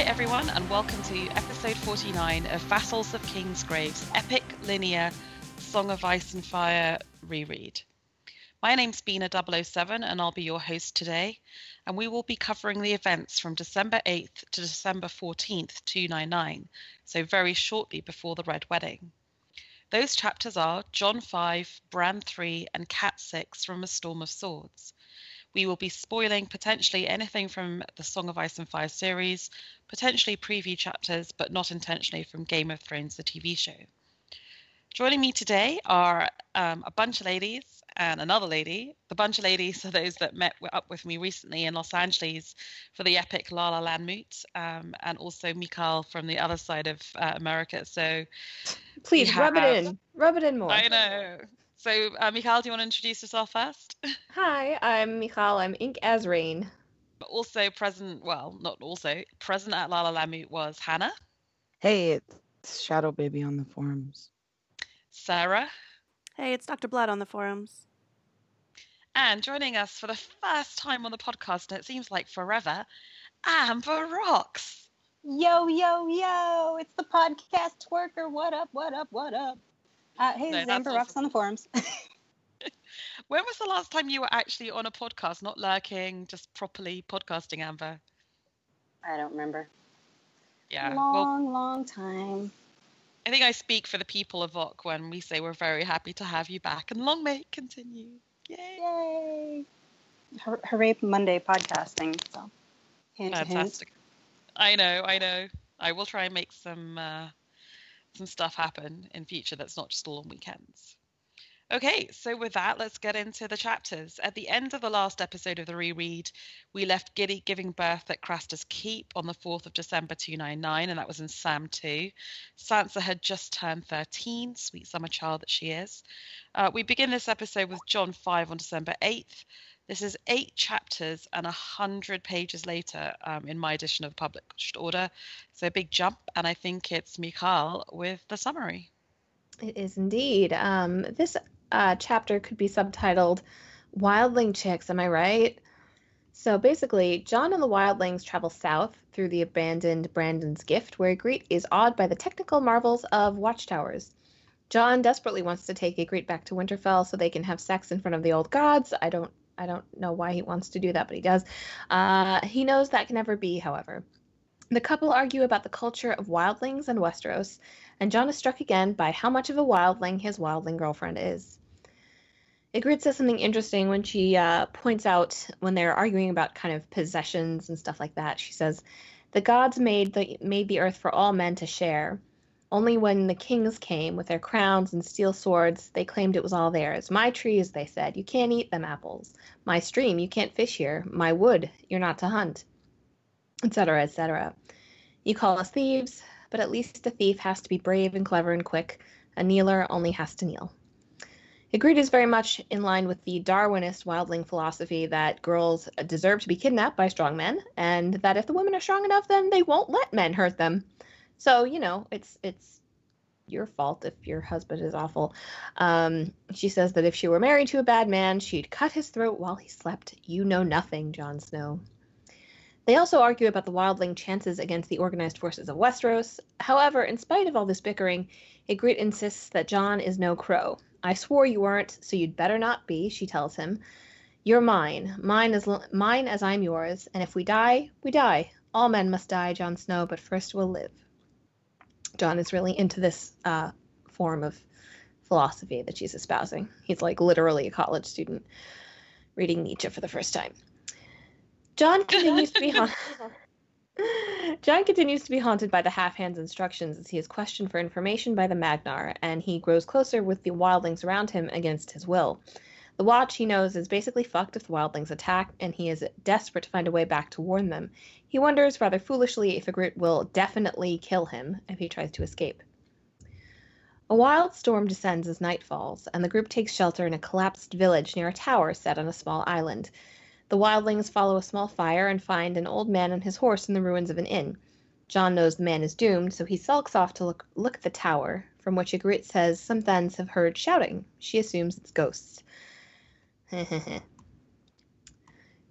Hi everyone, and welcome to episode 49 of Vassals of Kingsgrave's epic linear Song of Ice and Fire reread. My name's Bina007 and I'll be your host today, and we will be covering the events from December 8th to December 14th, 299, so very shortly before the Red Wedding. Those chapters are Jon 5, Bran 3, and Cat 6 from A Storm of Swords. We will be spoiling potentially anything from the Song of Ice and Fire series, potentially preview chapters, but not intentionally from Game of Thrones, the TV show. Joining me today are a bunch of ladies and another lady. The bunch of ladies are those that met up with me recently in Los Angeles for the epic La La Land Moot, and also Mikhail from the other side of America. So please rub it in more. I know. So, Mikhail, do you want to introduce yourself first? Hi, I'm Mikhail. I'm Ink as Rain. Also present, present at La La Land Moot was Hannah. Hey, it's Shadow Baby on the forums. Sarah. Hey, it's Dr. Blood on the forums. And joining us for the first time on the podcast, and it seems like forever, Amber Rocks. Yo, yo, yo, it's the podcast worker. What up, what up, what up? Hey, this is Amber Rocks on the forums. When was the last time you were actually on a podcast, not lurking, just properly podcasting, Amber? I don't remember. Yeah. Long time. I think I speak for the people of VOC when we say we're very happy to have you back, and long may it continue. Yay! Hooray Monday podcasting. So, fantastic. Hint. I know. I will try and make some stuff happen in future that's not just all on weekends. Okay, so with that, let's get into the chapters. At the end of the last episode of the reread, we left Gilly giving birth at Craster's Keep on the 4th of December 299, and that was in Sam 2. Sansa had just turned 13, sweet summer child that she is. We begin this episode with Jon 5 on December 8th. This is 8 chapters and 100 pages later in my edition of the published order. So a big jump, and I think it's Mikhail with the summary. It is indeed. This chapter could be subtitled Wildling Chicks, am I right? So basically, Jon and the Wildlings travel south through the abandoned Brandon's Gift, where Ygritte is awed by the technical marvels of watchtowers. Jon desperately wants to take Ygritte back to Winterfell so they can have sex in front of the old gods. I don't know why he wants to do that, but he does. He knows that can never be, however. The couple argue about the culture of wildlings and Westeros, and Jon is struck again by how much of a wildling his wildling girlfriend is. Ygritte says something interesting when she points out, when they're arguing about kind of possessions and stuff like that, she says, the gods made the earth for all men to share. Only when the kings came with their crowns and steel swords, they claimed it was all theirs. My trees, they said, you can't eat them apples. My stream, you can't fish here. My wood, you're not to hunt. Etc., etc. You call us thieves, but at least a thief has to be brave and clever and quick. A kneeler only has to kneel. Ygritte is very much in line with the Darwinist wildling philosophy that girls deserve to be kidnapped by strong men, and that if the women are strong enough, then they won't let men hurt them. So, it's your fault if your husband is awful. She says that if she were married to a bad man, she'd cut his throat while he slept. You know nothing, Jon Snow. They also argue about the wildling chances against the organized forces of Westeros. However, in spite of all this bickering, Ygritte insists that Jon is no crow. I swore you weren't, so you'd better not be, she tells him. You're mine as I'm yours, and if we die, we die. All men must die, Jon Snow, but first we'll live. Jon is really into this form of philosophy that she's espousing. He's like literally a college student reading Nietzsche for the first time. Jon continues to be haunted by the half-hand's instructions as he is questioned for information by the Magnar, and he grows closer with the wildlings around him against his will. The Watch, he knows, is basically fucked if the wildlings attack, and he is desperate to find a way back to warn them. He wonders, rather foolishly, if Ygritte will definitely kill him if he tries to escape. A wild storm descends as night falls, and the group takes shelter in a collapsed village near a tower set on a small island. The wildlings follow a small fire and find an old man and his horse in the ruins of an inn. Jon knows the man is doomed, so he sulks off to look at the tower, from which Ygritte says some Thens have heard shouting. She assumes it's ghosts.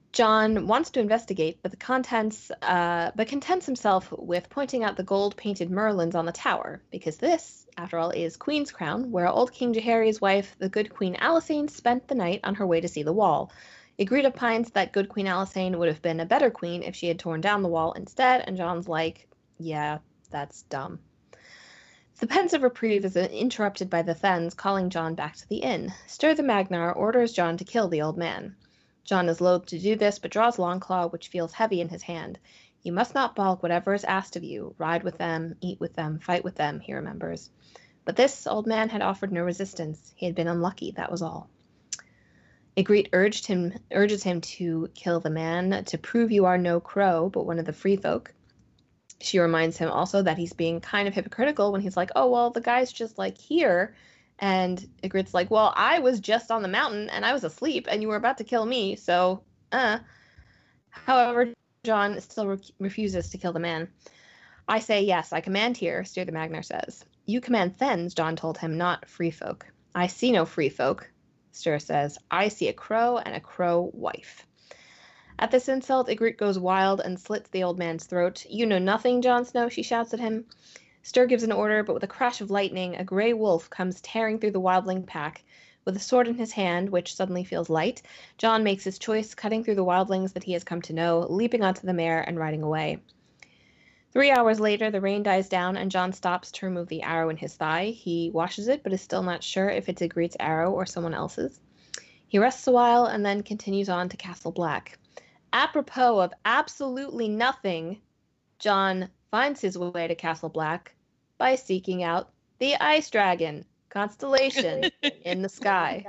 John wants to investigate, but contents himself with pointing out the gold-painted merlins on the tower, because this, after all, is Queen's Crown, where old King Jaehaerys' wife, the good Queen Alysanne, spent the night on her way to see the wall. Ygritte opines that good Queen Alysanne would have been a better queen if she had torn down the wall instead, and John's like, yeah, that's dumb. The pensive reprieve is interrupted by the Thenns calling John back to the inn. Styr the Magnar orders John to kill the old man. John is loath to do this, but draws Longclaw, which feels heavy in his hand. You must not balk whatever is asked of you. Ride with them, eat with them, fight with them, he remembers. But this old man had offered no resistance. He had been unlucky, that was all. Ygritte urges him to kill the man, to prove you are no crow, but one of the free folk. She reminds him also that he's being kind of hypocritical when he's like, oh, well, the guy's just like here. And Ygritte's like, well, I was just on the mountain and I was asleep and you were about to kill me, so, However, John still refuses to kill the man. I say, yes, I command here, Styr the Magnar says. You command Thenns, John told him, not free folk. I see no free folk, Styr says. I see a crow and a crow wife. At this insult, Ygritte goes wild and slits the old man's throat. You know nothing, Jon Snow, she shouts at him. Styr gives an order, but with a crash of lightning, a grey wolf comes tearing through the wildling pack. With a sword in his hand, which suddenly feels light, Jon makes his choice, cutting through the wildlings that he has come to know, leaping onto the mare and riding away. 3 hours later, the rain dies down, and Jon stops to remove the arrow in his thigh. He washes it, but is still not sure if it's Ygritte's arrow or someone else's. He rests a while and then continues on to Castle Black. Apropos of absolutely nothing, Jon finds his way to Castle Black by seeking out the Ice Dragon constellation in the sky.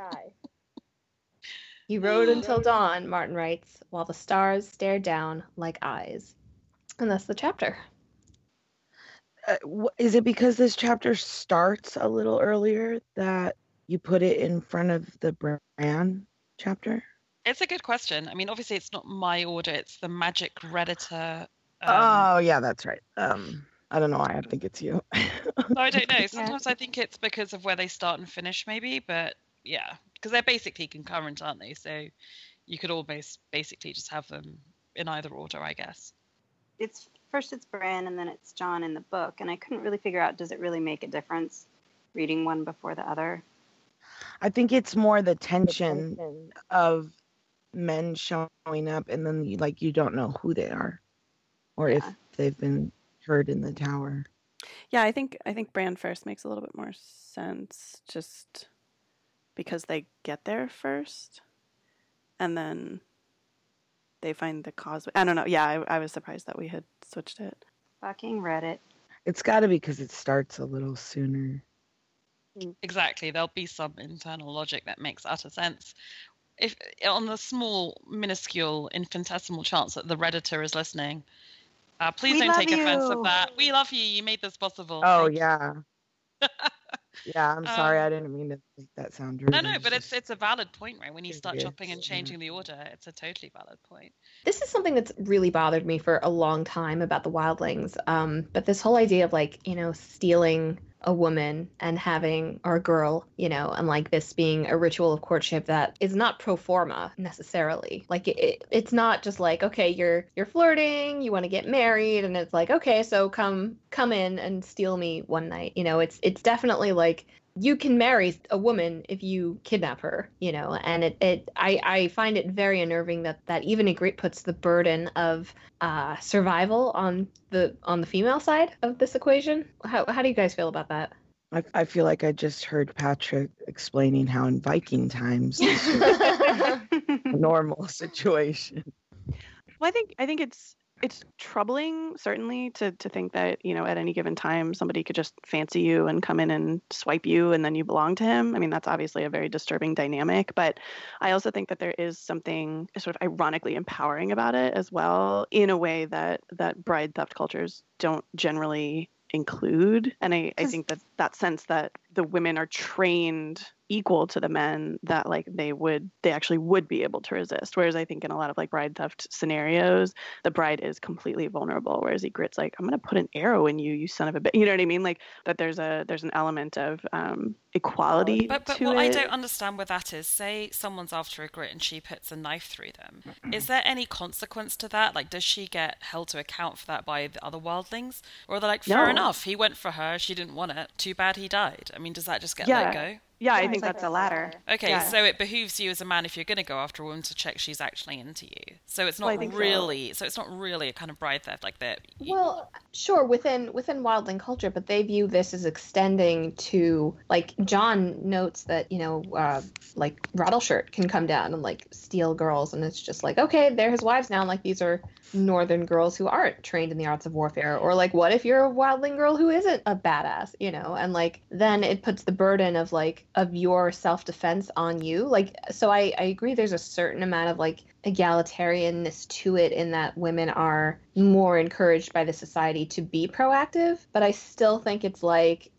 He rode until dawn, Martin writes, while the stars stared down like eyes. And that's the chapter. Is it because this chapter starts a little earlier that you put it in front of the Bran chapter? It's a good question. I mean, obviously, it's not my order. It's the Magic Redditor. Oh, yeah, that's right. I don't know why I think it's you. So I don't know. Sometimes I think it's because of where they start and finish, maybe. But yeah, because they're basically concurrent, aren't they? So you could almost basically just have them in either order, I guess. It's Bran and then it's Jon in the book, and I couldn't really figure out, does it really make a difference reading one before the other? I think it's more the tension of men showing up and then you don't know who they are or if they've been heard in the tower. Yeah, I think Bran first makes a little bit more sense just because they get there first and then they find the causeway. I don't know. Yeah, I was surprised that we had switched it. Fucking Reddit. It's got to be because it starts a little sooner. Exactly. There'll be some internal logic that makes utter sense. If on the small, minuscule, infinitesimal chance that the Redditor is listening, please don't take offense of that. We love you. You made this possible. Oh, yeah. Yeah, I'm sorry. I didn't mean to make that sound rude. No, but it's a valid point, right? When you start chopping and changing the order, it's a totally valid point. This is something that's really bothered me for a long time about the wildlings. But this whole idea of stealing a woman and having, or a girl, and this being a ritual of courtship that is not pro forma necessarily. It's not just okay, you're flirting, you want to get married, and it's okay, so come in and steal me one night. It's definitely you can marry a woman if you kidnap her, and I find it very unnerving that even Ygritte puts the burden of survival on the female side of this equation. How do you guys feel about that? I feel like I just heard Patrick explaining how in Viking times this was a normal situation. Well, I think it's troubling, certainly, to think that, at any given time, somebody could just fancy you and come in and swipe you and then you belong to him. I mean, that's obviously a very disturbing dynamic, but I also think that there is something sort of ironically empowering about it as well, in a way that bride theft cultures don't generally include. And I think that sense that the women are trained equal to the men, that like they actually would be able to resist. Whereas I think in a lot of like bride theft scenarios, the bride is completely vulnerable, whereas Ygritte's like, I'm gonna put an arrow in you, you son of a bitch. You know what I mean? Like that there's an element of equality But to what it. I don't understand with that is, say someone's after Ygritte and she puts a knife through them. Is there any consequence to that? Like, does she get held to account for that by the other wildlings? Or are they like, fair No. enough, he went for her, she didn't want it, too bad he died? I mean, does that just get Yeah. let go? Yeah, I Sounds think like that's the latter. Okay, Yeah. so it behooves you as a man, if you're going to go after a woman, to check she's actually into you. So it's not Well, I think so. really, so it's not really a kind of bride theft like that. Well, sure, within wildling culture, but they view this as extending to, like, John notes that, like Rattleshirt can come down and like steal girls, and it's just like, okay, they're his wives now. And, like, these are northern girls who aren't trained in the arts of warfare. Or like, what if you're a wildling girl who isn't a badass, and like then it puts the burden of your self-defense on you. Like, so I agree there's a certain amount of like egalitarianness to it, in that women are more encouraged by the society to be proactive, but I still think it's like,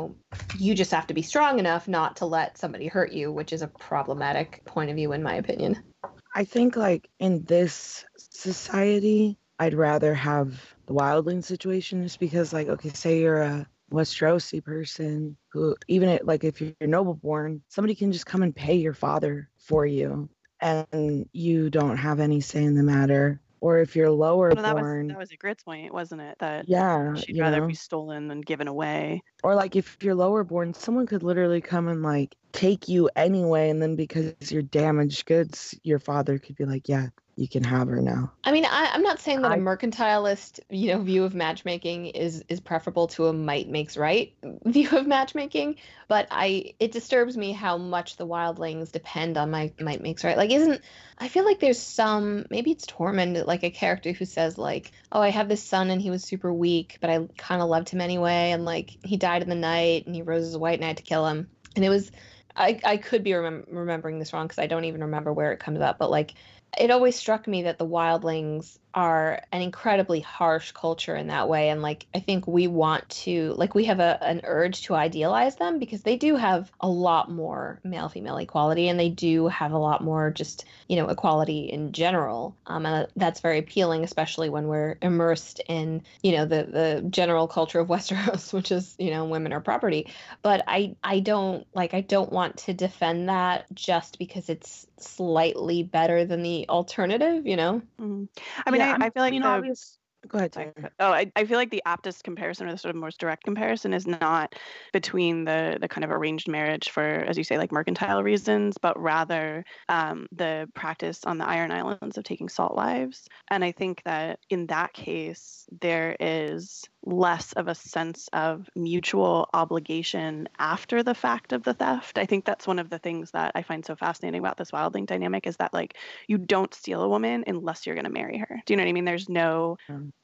you just have to be strong enough not to let somebody hurt you, which is a problematic point of view in my opinion. I think like in this society, I'd rather have the wildling situation, just because like, okay, say you're a Westerosi person who, even like if you're noble born, somebody can just come and pay your father for you and you don't have any say in the matter. Or if you're lower born, that was Ygritte's point, wasn't it? That yeah, she'd rather be stolen than given away. Or like if you're lower born, someone could literally come and like take you anyway, and then because you're damaged goods, your father could be like, yeah, you can have her now. I mean, I'm not saying that a mercantilist, view of matchmaking is preferable to a might makes right view of matchmaking, but it disturbs me how much the wildlings depend on might makes right. Like, I feel like there's some, maybe it's Tormund, like a character who says like, oh, I have this son and he was super weak, but I kind of loved him anyway, and like he died in the night and he rose as a white knight to kill him. And it was, I could be remembering this wrong because I don't even remember where it comes up, but like, it always struck me that the wildlings are an incredibly harsh culture in that way. And like, I think we want to, like, we have an urge to idealize them because they do have a lot more male-female equality, and they do have a lot more just, equality in general. And that's very appealing, especially when we're immersed in, the general culture of Westeros, which is, women are property. But I don't want to defend that just because it's slightly better than the alternative, Mm-hmm. I mean, I feel like obvious. Go ahead, Taylor. I feel like the aptest comparison, or the sort of most direct comparison, is not between the kind of arranged marriage for, as you say, like mercantile reasons, but rather the practice on the Iron Islands of taking salt wives. And I think that in that case, there is less of a sense of mutual obligation after the fact of the theft. I think that's one of the things that I find so fascinating about this wildling dynamic, is that like you don't steal a woman unless you're going to marry her. Do you know what I mean? There's no,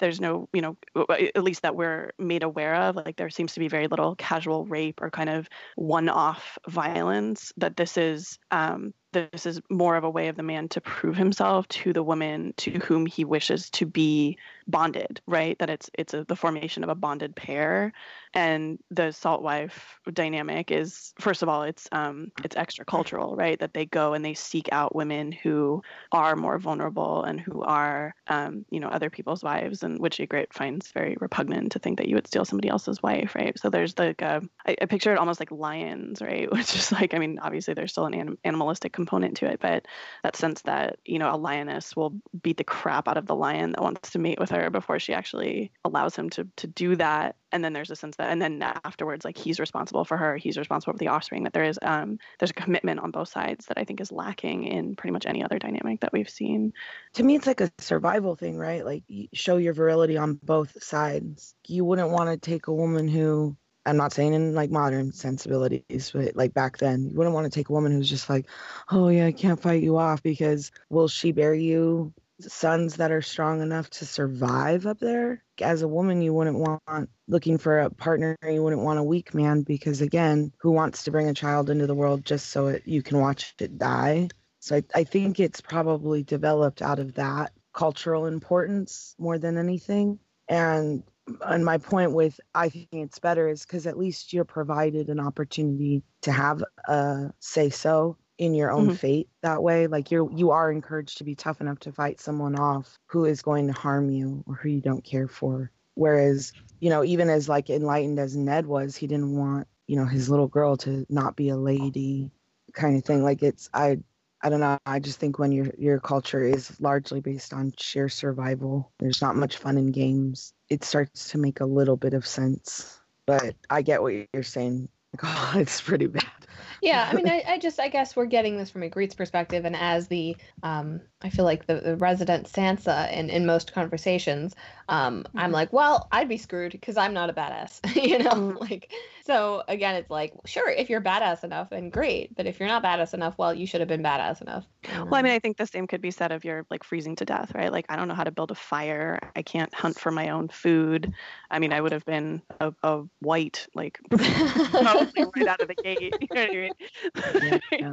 at least that we're made aware of, like there seems to be very little casual rape or kind of one-off violence, that this is more of a way of the man to prove himself to the woman to whom he wishes to be bonded, right? That it's the formation of a bonded pair. And the salt wife dynamic is, first of all, it's extra cultural, right? That they go and they seek out women who are more vulnerable and who are other people's wives, and which Ygritte finds very repugnant, to think that you would steal somebody else's wife, right? So there's like I picture it almost like lions, right? Which is like, I mean, obviously there's still an animalistic component to it, but that sense that a lioness will beat the crap out of the lion that wants to mate with her before she actually allows him to do that. And then there's a sense that, and then afterwards, like he's responsible for her, he's responsible for the offspring, that there's a commitment on both sides that I think is lacking in pretty much any other dynamic that we've seen. To me, it's like a survival thing, right? Like, you show your virility on both sides. You wouldn't want to take a woman who, I'm not saying in like modern sensibilities, but like back then, you wouldn't want to take a woman who's just like, oh yeah, I can't fight you off, because will she bear you sons that are strong enough to survive up there? As a woman, you wouldn't want, looking for a partner, you wouldn't want a weak man, because again, who wants to bring a child into the world just so you can watch it die? So I think it's probably developed out of that cultural importance more than anything. And And my point with I think it's better is because at least you're provided an opportunity to have a say so in your own fate that way. Like you are encouraged to be tough enough to fight someone off who is going to harm you or who you don't care for. Whereas, even as like enlightened as Ned was, he didn't want, his little girl to not be a lady kind of thing. Like I don't know. I just think when your culture is largely based on sheer survival, there's not much fun in games. It starts to make a little bit of sense. But I get what you're saying. Like, oh, it's pretty bad. Yeah, I mean, I guess we're getting this from Ygritte's perspective, and as the, I feel like the resident Sansa in most conversations, I'm like, well, I'd be screwed because I'm not a badass, like, so again, it's like, sure, if you're badass enough, then great, but if you're not badass enough, well, you should have been badass enough. Well, I mean, I think the same could be said of you're like freezing to death, right? Like, I don't know how to build a fire. I can't hunt for my own food. I mean, I would have been a white, like, probably right out of the gate. You know what I mean? Yeah.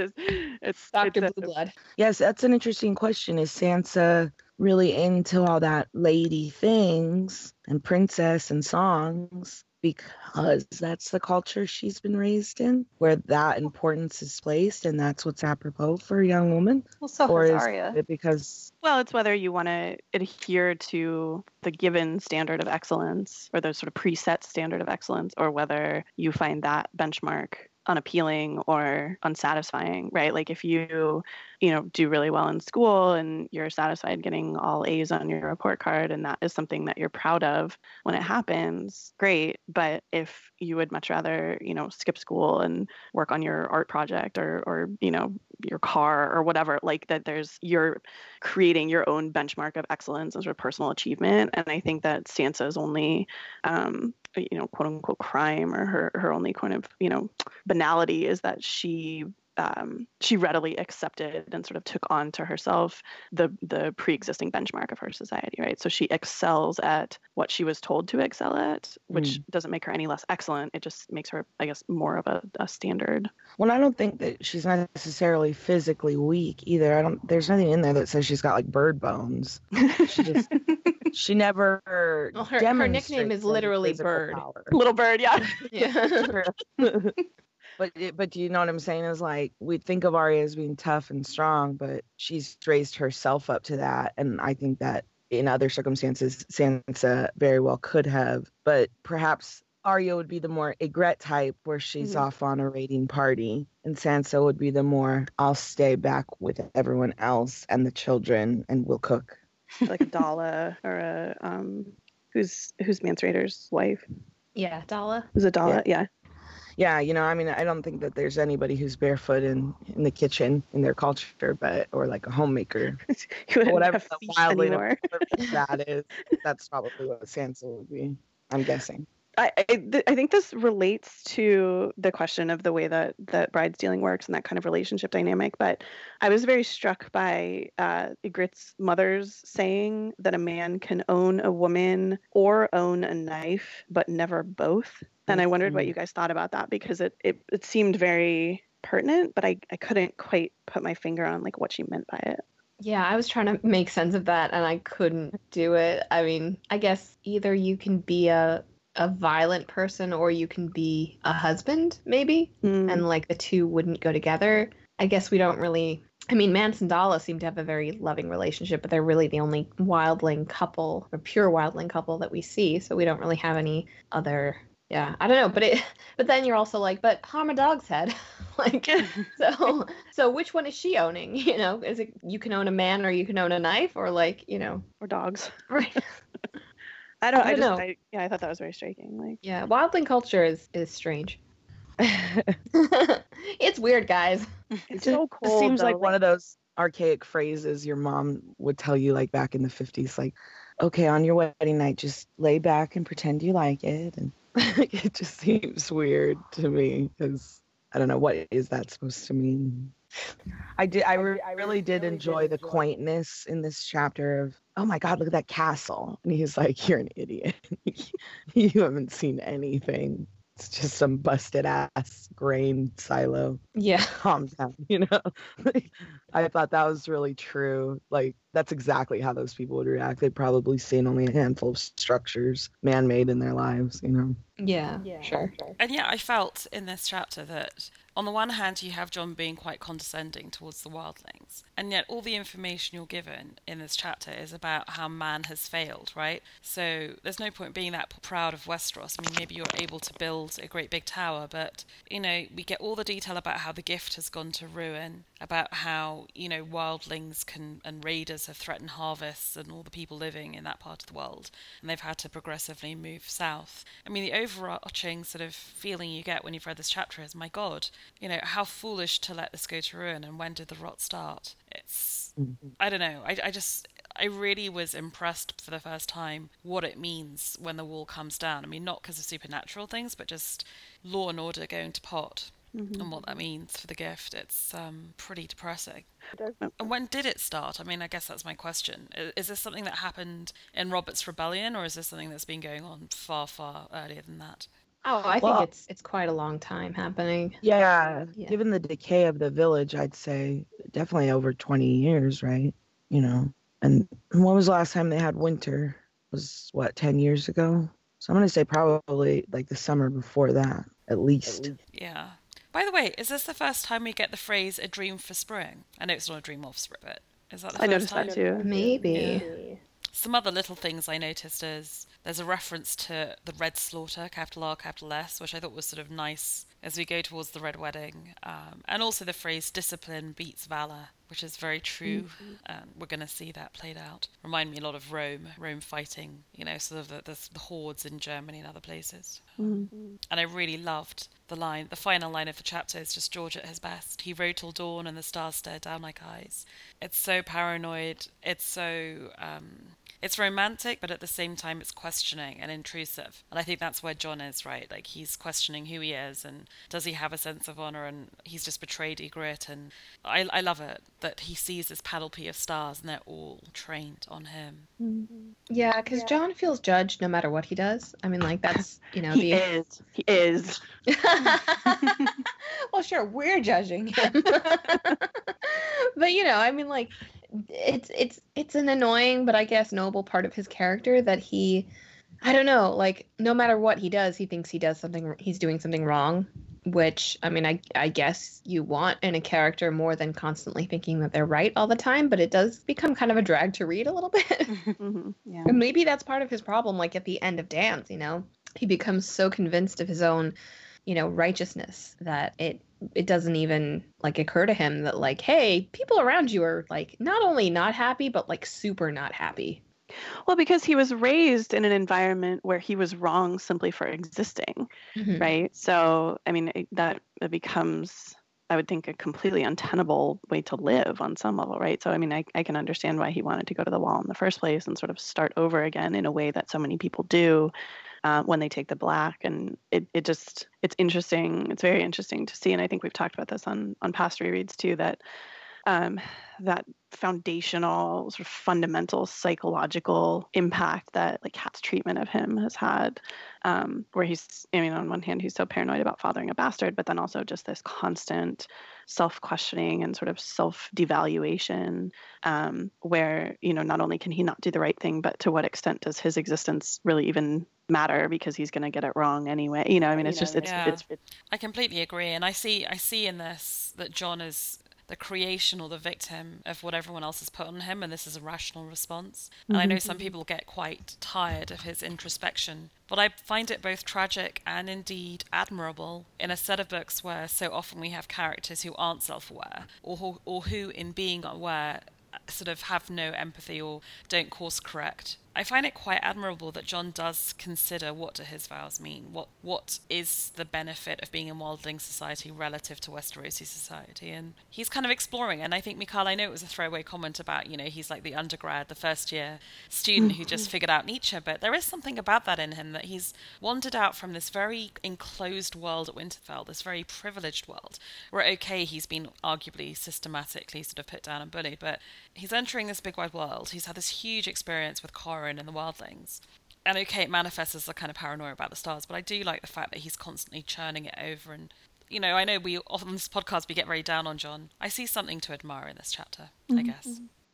It's Dr. Blue Blood. Yes, that's an interesting question. Is Sansa really into all that lady things and princess and songs because that's the culture she's been raised in, where that importance is placed and that's what's apropos for a young woman? Well, so Or has is Arya. it because... Well, it's whether you want to adhere to the given standard of excellence or the sort of preset standard of excellence, or whether you find that benchmark unappealing or unsatisfying, right? Like if you do really well in school and you're satisfied getting all A's on your report card and that is something that you're proud of when it happens, great. But if you would much rather, skip school and work on your art project or your car or whatever, like that you're creating your own benchmark of excellence and sort of personal achievement. And I think that Sansa's only quote unquote crime, or her only kind of banality, is that she readily accepted and sort of took on to herself the pre-existing benchmark of her society, right? So she excels at what she was told to excel at, which doesn't make her any less excellent. It just makes her, I guess, more of a standard. Well, I don't think that she's not necessarily physically weak either. There's nothing in there that says she's got like bird bones. She never. Well, her nickname is literally Bird. Power. Little Bird, yeah. Yeah. But do you know what I'm saying? Is like we think of Arya as being tough and strong, but she's raised herself up to that, and I think that in other circumstances, Sansa very well could have, but perhaps Arya would be the more Ygritte type, where she's off on a raiding party, and Sansa would be the more I'll stay back with everyone else and the children, and we'll cook. Like a Dala or a who's Mance Rayder's wife? Yeah, Dala. Who's a Dala? Yeah. Yeah, I mean, I don't think that there's anybody who's barefoot in the kitchen in their culture, or like a homemaker. Whatever the wildly that is, that's probably what Sansa would be, I'm guessing. I think this relates to the question of the way that bride stealing works and that kind of relationship dynamic. But I was very struck by Ygritte's mother's saying that a man can own a woman or own a knife, but never both. And I wondered what you guys thought about that, because it seemed very pertinent, but I couldn't quite put my finger on like what she meant by it. Yeah, I was trying to make sense of that and I couldn't do it. I mean, I guess either you can be a violent person or you can be a husband, maybe, and like the two wouldn't go together. I guess we don't really. I mean, Mance and Dala seem to have a very loving relationship, but they're really the only wildling couple, or pure wildling couple, that we see. So we don't really have any other. Yeah, I don't know, but then you're also like, but harm a dog's head, like, so which one is she owning? Is it you can own a man or you can own a knife, or like, or dogs, right? I don't know. I thought that was very striking. Like, yeah, wildling culture is strange. It's weird, guys. It's so cool. It seems like one of those archaic phrases your mom would tell you like back in the 50s, like, okay, on your wedding night, just lay back and pretend you like it. And it just seems weird to me, because I don't know, what is that supposed to mean? I really did enjoy the quaintness in this chapter of, oh my God, look at that castle. And he's like, you're an idiot. You haven't seen anything. It's just some busted ass grain silo. Yeah. Calm down, I thought that was really true. Like, that's exactly how those people would react. They'd probably seen only a handful of structures man-made in their lives, you know. Yeah, sure. And yeah, I felt in this chapter that on the one hand, you have John being quite condescending towards the wildlings, and yet all the information you're given in this chapter is about how man has failed, right? So there's no point being that proud of Westeros. I mean, maybe you're able to build a great big tower, but, you know, we get all the detail about how the gift has gone to ruin, about how, you know, wildlings and raiders have threatened harvests and all the people living in that part of the world, and they've had to progressively move south. I mean, the overarching sort of feeling you get when you've read this chapter is, my God, you know, how foolish to let this go to ruin, and when did the rot start? It's, I don't know, I really was impressed for the first time what it means when the wall comes down. I mean, not because of supernatural things, but just law and order going to pot. And what that means for the gift. It's pretty depressing. And when did it start? I mean, I guess that's my question. Is this something that happened in Robert's Rebellion, or is this something that's been going on far, far earlier than that? Oh, I think it's quite a long time happening. Yeah, given the decay of the village, I'd say definitely over 20 years, right? You know, and when was the last time they had winter? It was, what, 10 years ago? So I'm going to say probably like the summer before that, at least. Yeah. By the way, is this the first time we get the phrase "a dream for spring"? I know it's not a dream of spring, but is that the first noticed time? that too. Maybe. Yeah. Some other little things I noticed is there's a reference to the Red Slaughter, capital R, capital S, which I thought was sort of nice as we go towards the Red Wedding. And also the phrase "discipline beats valor," which is very true. And we're going to see that played out. Remind me a lot of Rome fighting, you know, sort of the hordes in Germany and other places. And I really loved the final line of the chapter is just George at his best. He wrote till dawn and the stars stared down like eyes. It's so paranoid. It's so... it's romantic, but at the same time it's questioning and intrusive. And I think that's where John is, right? Like, he's questioning who he is and does he have a sense of honor, and he's just betrayed Ygritte. And I love it that he sees this panoply of stars and they're all trained on him. Yeah, because John feels judged no matter what he does. I mean, like, that's, you know, He is. Well, sure, we're judging him. But, you know, I mean, like, it's an annoying but I guess noble part of his character that he, I don't know, like, no matter what he does, he thinks he's doing something wrong, which, I mean, I guess you want in a character more than constantly thinking that they're right all the time, but it does become kind of a drag to read a little bit. Yeah. And maybe that's part of his problem, like at the end of Dance, you know, he becomes so convinced of his own, you know, righteousness that it doesn't even like occur to him that, like, hey, people around you are like not only not happy but like super not happy. Well, because he was raised in an environment where he was wrong simply for existing, right? So, I mean, that becomes, I would think, a completely untenable way to live on some level, right? So, I mean, I can understand why he wanted to go to the wall in the first place and sort of start over again in a way that so many people do when they take the black. And it's interesting. It's very interesting to see. And I think we've talked about this on past rereads too, that that foundational sort of fundamental psychological impact that like Kat's treatment of him has had, where he's, I mean, on one hand, he's so paranoid about fathering a bastard, but then also just this constant self-questioning and sort of self-devaluation, where, you know, not only can he not do the right thing, but to what extent does his existence really even matter because he's going to get it wrong anyway? You know, I mean, it's just, it's I completely agree. And I see in this that John is the creation or the victim of what everyone else has put on him, and this is a rational response. And I know some people get quite tired of his introspection, but I find it both tragic and indeed admirable in a set of books where so often we have characters who aren't self-aware, or who in being aware sort of have no empathy or don't course correct. I find it quite admirable that John does consider what do his vows mean, what is the benefit of being in Wildling society relative to Westerosi society, and he's kind of exploring. And I think, Mikhail, I know it was a throwaway comment about, you know, he's like the undergrad, the first year student who just figured out Nietzsche, but there is something about that in him, that he's wandered out from this very enclosed world at Winterfell, this very privileged world, where, okay, he's been arguably systematically sort of put down and bullied, but he's entering this big wide world. He's had this huge experience with Corrin and the Wildlings. And okay, it manifests as a kind of paranoia about the stars, but I do like the fact that he's constantly churning it over. And, you know, I know we, on this podcast, we get very down on John. I see something to admire in this chapter, I guess.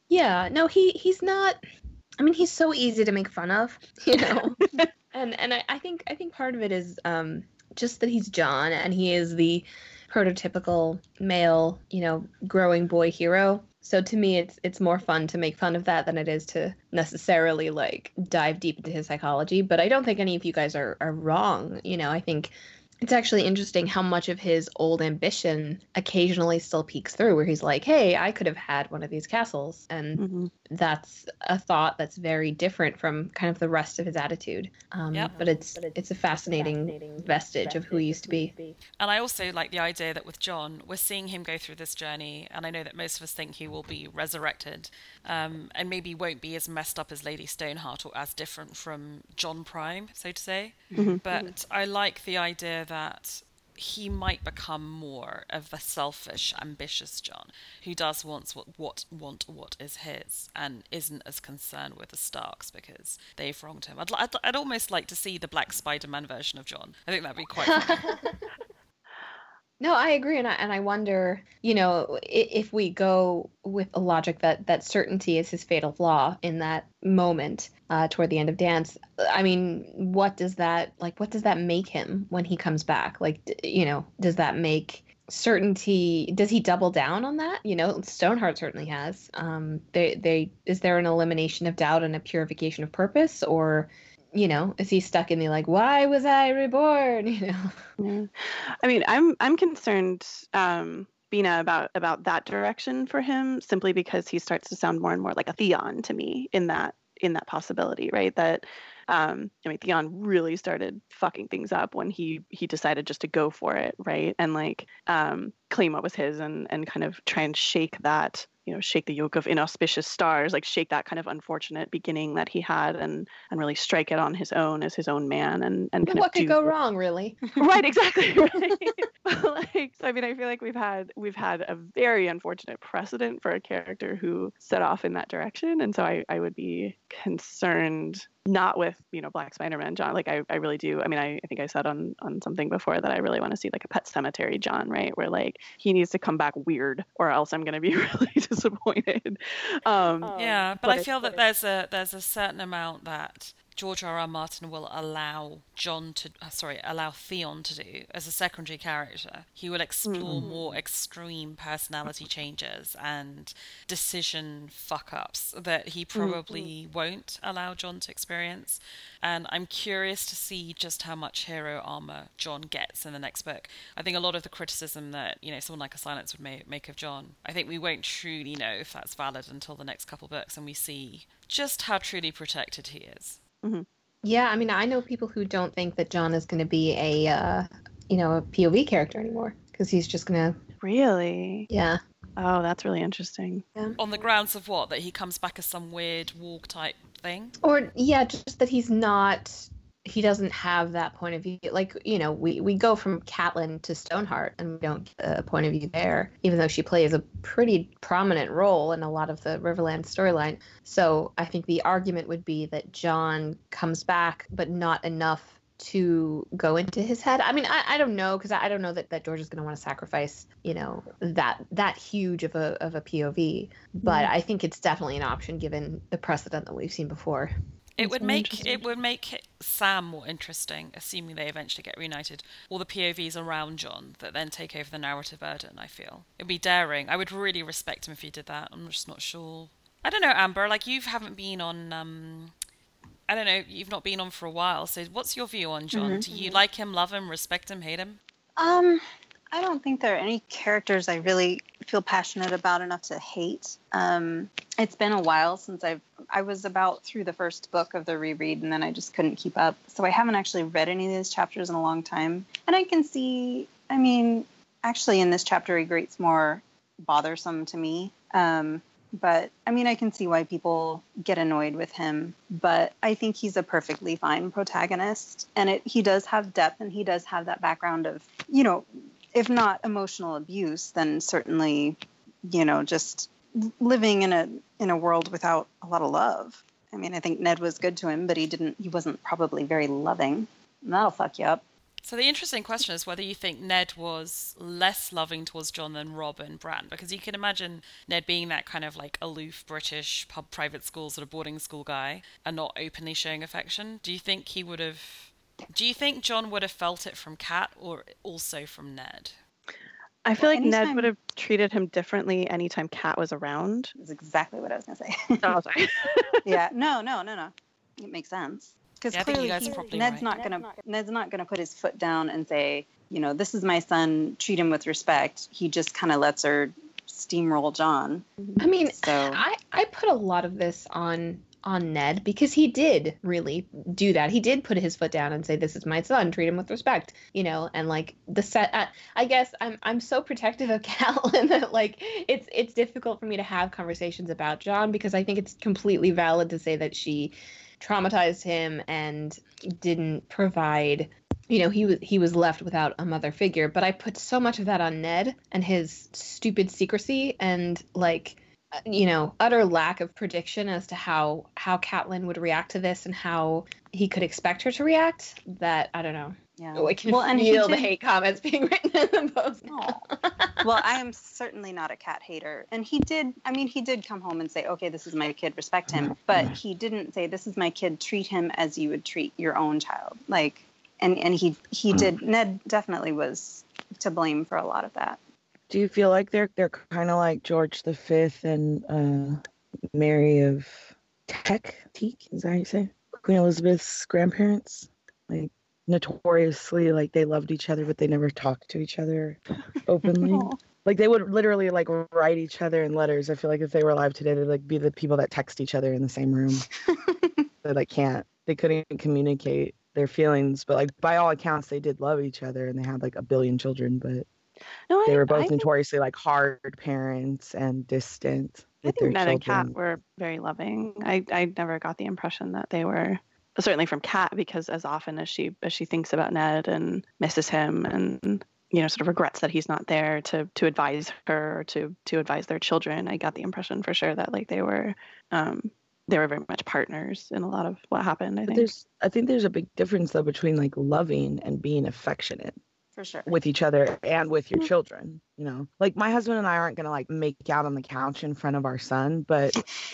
Yeah, no, he's not. I mean, he's so easy to make fun of, you know. and I think part of it is just that he's John and he is the prototypical male, you know, growing boy hero. So to me, it's more fun to make fun of that than it is to necessarily like dive deep into his psychology. But I don't think any of you guys are wrong. You know, I think it's actually interesting how much of his old ambition occasionally still peeks through, where he's like, hey, I could have had one of these castles. And that's a thought that's very different from kind of the rest of his attitude. But it's a fascinating vestige of who he used to be. And I also like the idea that with John, we're seeing him go through this journey, and I know that most of us think he will be resurrected, and maybe won't be as messed up as Lady Stoneheart or as different from John Prime, so to say. But I like the idea that he might become more of a selfish, ambitious John, who does want what is his, and isn't as concerned with the Starks because they've wronged him. I'd almost like to see the Black Spider-Man version of John. I think that'd be quite funny. No, I agree, and I wonder, you know, if we go with a logic that certainty is his fatal flaw in that moment toward the end of Dance. I mean, what does that make him when he comes back? Like, you know, does that make certainty? Does he double down on that? You know, Stoneheart certainly has. Is there an elimination of doubt and a purification of purpose, or? You know, is he stuck in the like, why was I reborn? You know. Yeah. I mean, I'm concerned, Bina, about that direction for him, simply because he starts to sound more and more like a Theon to me in that possibility, right? That I mean, Theon really started fucking things up when he decided just to go for it, right? And like claim what was his and kind of try and shake that, you know, shake the yoke of inauspicious stars, like shake that kind of unfortunate beginning that he had and really strike it on his own as his own man and kind what of could go wrong, really? Right, exactly. Right. Like, so I mean, I feel like we've had a very unfortunate precedent for a character who set off in that direction, and so I would be concerned not with, you know, Black Spider-Man John. Like I really do. I mean, I think I said on something before that I really want to see like a Pet Cemetery John, right? Where like he needs to come back weird or else I'm going to be really disappointed. Yeah, but I feel that there's a certain amount that George R.R. Martin will allow Theon to do as a secondary character. He will explore more extreme personality changes and decision fuck-ups that he probably won't allow John to experience. And I'm curious to see just how much hero armor John gets in the next book. I think a lot of the criticism that, you know, someone like a Silence would make of John, I think we won't truly know if that's valid until the next couple books and we see just how truly protected he is. Yeah, I mean, I know people who don't think that John is going to be a POV character anymore because he's just going to. Really? Yeah. Oh, that's really interesting. Yeah. On the grounds of what? That he comes back as some weird walk type thing? Or, yeah, just that he doesn't have that point of view. Like, you know, we go from Catelyn to Stoneheart and we don't get a point of view there, even though she plays a pretty prominent role in a lot of the Riverland storyline. So I think the argument would be that John comes back, but not enough to go into his head. I mean, I don't know, because I don't know that George is going to want to sacrifice, you know, that huge of a POV. But I think it's definitely an option given the precedent that we've seen before. It would make Sam more interesting, assuming they eventually get reunited. All the POVs around John that then take over the narrative burden, I feel. It'd be daring. I would really respect him if he did that. I'm just not sure. I don't know, Amber, like you haven't been on, I don't know, you've not been on for a while, so what's your view on John? Do you like him, love him, respect him, hate him? I don't think there are any characters I really feel passionate about enough to hate. It's been a while since I was about through the first book of the reread, and then I just couldn't keep up. So I haven't actually read any of these chapters in a long time. And I can see, I mean, actually in this chapter, he grates more bothersome to me. But I mean, I can see why people get annoyed with him, but I think he's a perfectly fine protagonist, and he does have depth, and he does have that background of, you know, if not emotional abuse, then certainly, you know, just living in a world without a lot of love. I mean, I think Ned was good to him, but he wasn't probably very loving. And that'll fuck you up. So the interesting question is whether you think Ned was less loving towards John than Rob and Bran, because you can imagine Ned being that kind of like aloof British pub private school sort of boarding school guy and not openly showing affection. Do you think John would have felt it from Kat or also from Ned? I feel like Ned would have treated him differently anytime Kat was around. That's exactly what I was going to say. Oh, sorry. Yeah, no. It makes sense. Because clearly Ned's not gonna put his foot down and say, this is my son, treat him with respect. He just kind of lets her steamroll John. I mean, so I put a lot of this on Ned because he did really do that. He did put his foot down and say, this is my son, treat him with respect, and like the set. I guess I'm so protective of Catelyn that like it's difficult for me to have conversations about John because I think it's completely valid to say that she traumatized him and didn't provide, he was left without a mother figure. But I put so much of that on Ned and his stupid secrecy and like, utter lack of prediction as to how Catelyn would react to this and how he could expect her to react that I don't know. Yeah. I can feel the hate comments being written in the post. Well, I am certainly not a Cat hater. And he did come home and say, okay, this is my kid, respect him. But he didn't say, this is my kid, treat him as you would treat your own child. Like, and he did, Ned definitely was to blame for a lot of that. Do you feel like they're kind of like George V and Mary of Teak? Is that how you say? Queen Elizabeth's grandparents? Like, notoriously, like, they loved each other, but they never talked to each other openly. Like, they would literally, like, write each other in letters. I feel like if they were alive today, they'd, like, be the people that text each other in the same room. They couldn't communicate their feelings, but, like, by all accounts, they did love each other, and they had, like, a billion children, but they were both notoriously, like, hard parents and distant with their children. I think Ned and Kat were very loving. I never got the impression that they were, certainly from Kat, because as often as she thinks about Ned and misses him and sort of regrets that he's not there to advise her or to advise their children, I got the impression for sure that like they were very much partners in a lot of what happened. I think there's a big difference though between like loving and being affectionate. For sure. With each other and with your children, like my husband and I aren't going to like make out on the couch in front of our son, but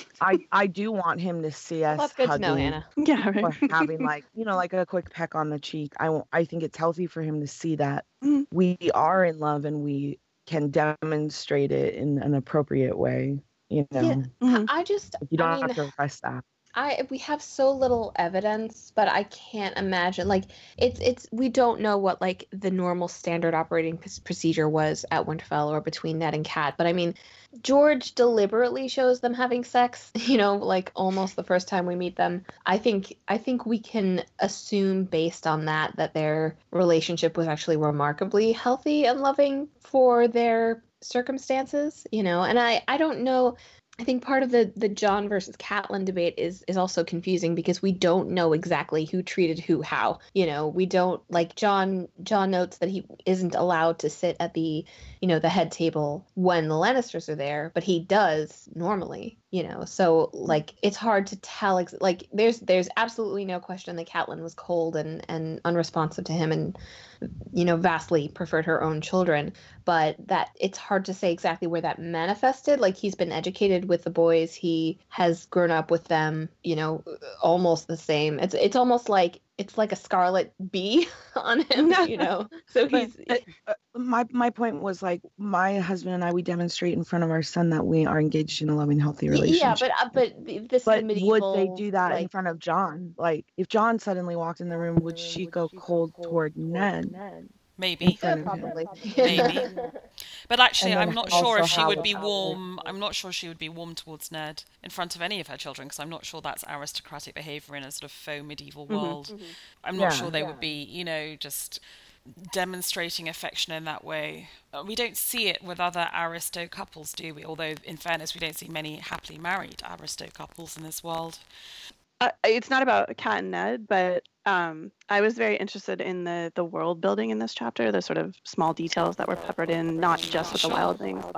I do want him to see us that's good hugging to know, Hannah. Yeah, right. or having like, like a quick peck on the cheek. I think it's healthy for him to see that we are in love and we can demonstrate it in an appropriate way, Yeah, I don't have to repress that. We have so little evidence, but I can't imagine like we don't know what like the normal standard operating procedure was at Winterfell or between Ned and Kat. But I mean, George deliberately shows them having sex, like almost the first time we meet them. I think we can assume based on that their relationship was actually remarkably healthy and loving for their circumstances, and I don't know. I think part of the John versus Catelyn debate is also confusing because we don't know exactly who treated who how. We don't like John notes that he isn't allowed to sit at the the head table when the Lannisters are there, but he does normally. So like it's hard to tell. Like there's absolutely no question that Catelyn was cold and unresponsive to him and vastly preferred her own children, but that it's hard to say exactly where that manifested. Like he's been educated with the boys, he has grown up with them, almost the same. It's almost like it's like a scarlet bee on him, So he's my point was like my husband and I, we demonstrate in front of our son that we are engaged in a loving, healthy relationship. Yeah, but this is medieval. Would they do that in front of John? Like if John suddenly walked in the room, would she go cold toward Ned? Maybe. Probably. Maybe. But actually, I'm not sure if she would be how- warm. I'm not sure she would be warm towards Ned in front of any of her children because I'm not sure that's aristocratic behaviour in a sort of faux medieval world. Mm-hmm. I'm not sure they would be, just demonstrating affection in that way. We don't see it with other aristo couples, do we? Although, in fairness, we don't see many happily married aristo couples in this world. It's not about Kat and Ned, but I was very interested in the world building in this chapter, the sort of small details that were peppered in, not just with the wildlings,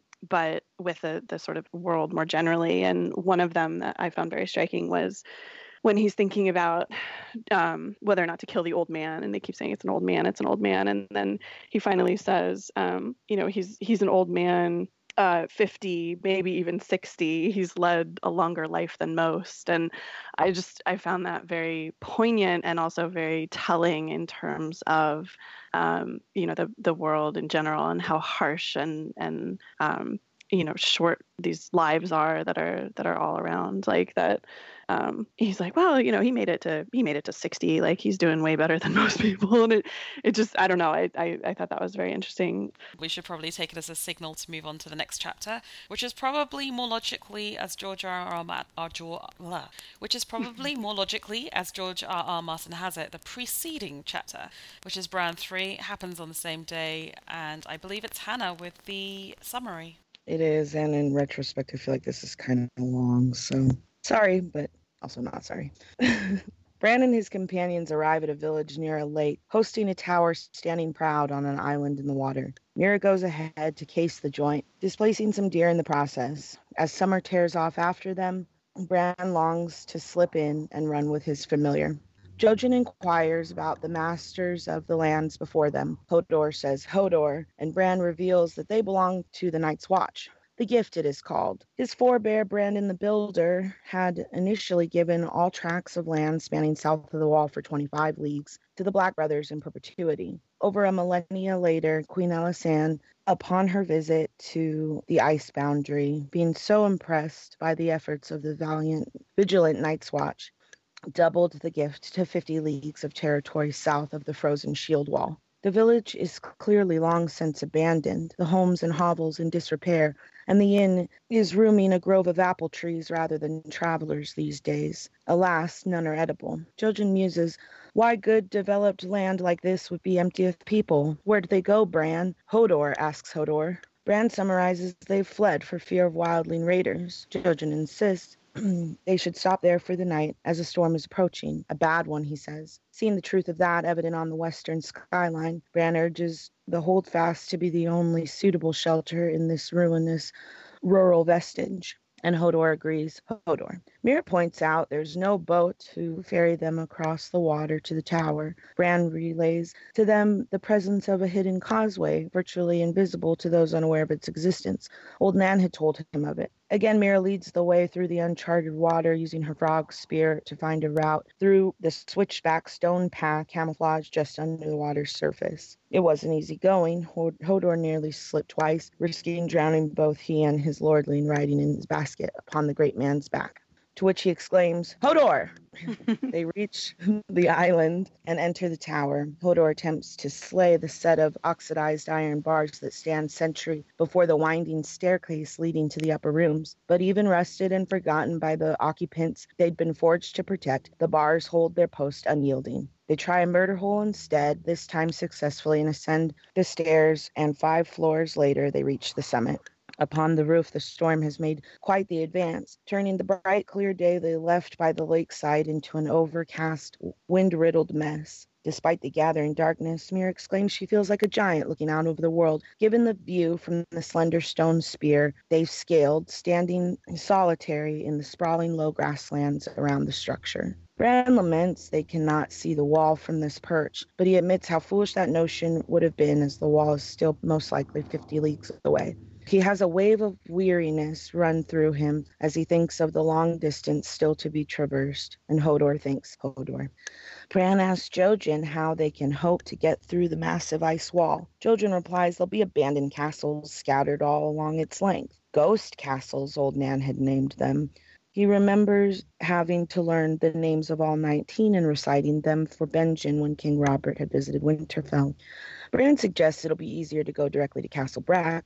but with the sort of world more generally. And one of them that I found very striking was when he's thinking about whether or not to kill the old man, and they keep saying it's an old man, and then he finally says, he's an old man, 50, maybe even 60. He's led a longer life than most, and I found that very poignant and also very telling in terms of the world in general and how harsh and short these lives are that are all around, like that. He's like, well, he made it to 60, like he's doing way better than most people. And it just, I don't know. I thought that was very interesting. We should probably take it as a signal to move on to the next chapter, which is probably more logically as George R. Martin has it, the preceding chapter, which is Bran 3, happens on the same day, and I believe it's Hannah with the summary. It is, and in retrospect, I feel like this is kind of long, so sorry, but also not sorry. Bran and his companions arrive at a village near a lake, hosting a tower standing proud on an island in the water. Meera goes ahead to case the joint, displacing some deer in the process. As Summer tears off after them, Bran longs to slip in and run with his familiar. Jojen inquires about the masters of the lands before them. Hodor says Hodor, and Bran reveals that they belong to the Night's Watch. The Gift, it is called. His forebear, Brandon the Builder, had initially given all tracts of land spanning south of the Wall for 25 leagues to the Black Brothers in perpetuity. Over a millennia later, Queen Alysanne, upon her visit to the ice boundary, being so impressed by the efforts of the vigilant Night's Watch, doubled the gift to 50 leagues of territory south of the frozen shield wall. The village is clearly long since abandoned, the homes and hovels in disrepair, and the inn is rooming a grove of apple trees rather than travelers these days. Alas, none are edible. Jojen muses, why good developed land like this would be empty of people? Where'd they go, Bran? Hodor, asks Hodor. Bran summarizes they've fled for fear of wildling raiders. Jojen insists they should stop there for the night as a storm is approaching. A bad one, he says. Seeing the truth of that evident on the western skyline, Bran urges the Holdfast to be the only suitable shelter in this ruinous rural vestige. And Hodor agrees. Hodor. Meera points out there's no boat to ferry them across the water to the tower. Bran relays to them the presence of a hidden causeway, virtually invisible to those unaware of its existence. Old Nan had told him of it. Again, Meera leads the way through the uncharted water, using her frog spirit to find a route through the switchback stone path camouflaged just under the water's surface. It wasn't easy going. Hodor nearly slipped twice, risking drowning both he and his lordling riding in his basket upon the great man's back. To which he exclaims, Hodor! They reach the island and enter the tower. Hodor attempts to slay the set of oxidized iron bars that stand sentry before the winding staircase leading to the upper rooms. But even rusted and forgotten by the occupants they'd been forged to protect, the bars hold their post unyielding. They try a murder hole instead, this time successfully, and ascend the stairs, and 5 floors later they reach the summit. Upon the roof, the storm has made quite the advance, turning the bright, clear day they left by the lakeside into an overcast, wind-riddled mess. Despite the gathering darkness, Meera exclaims she feels like a giant looking out over the world, given the view from the slender stone spear they've scaled, standing solitary in the sprawling low grasslands around the structure. Bran laments they cannot see the wall from this perch, but he admits how foolish that notion would have been, as the wall is still most likely 50 leagues away. He has a wave of weariness run through him as he thinks of the long distance still to be traversed, and Hodor thinks Hodor. Bran asks Jojen how they can hope to get through the massive ice wall. Jojen replies there'll be abandoned castles scattered all along its length. Ghost castles, Old Nan had named them. He remembers having to learn the names of all 19 and reciting them for Benjen when King Robert had visited Winterfell. Bran suggests it'll be easier to go directly to Castle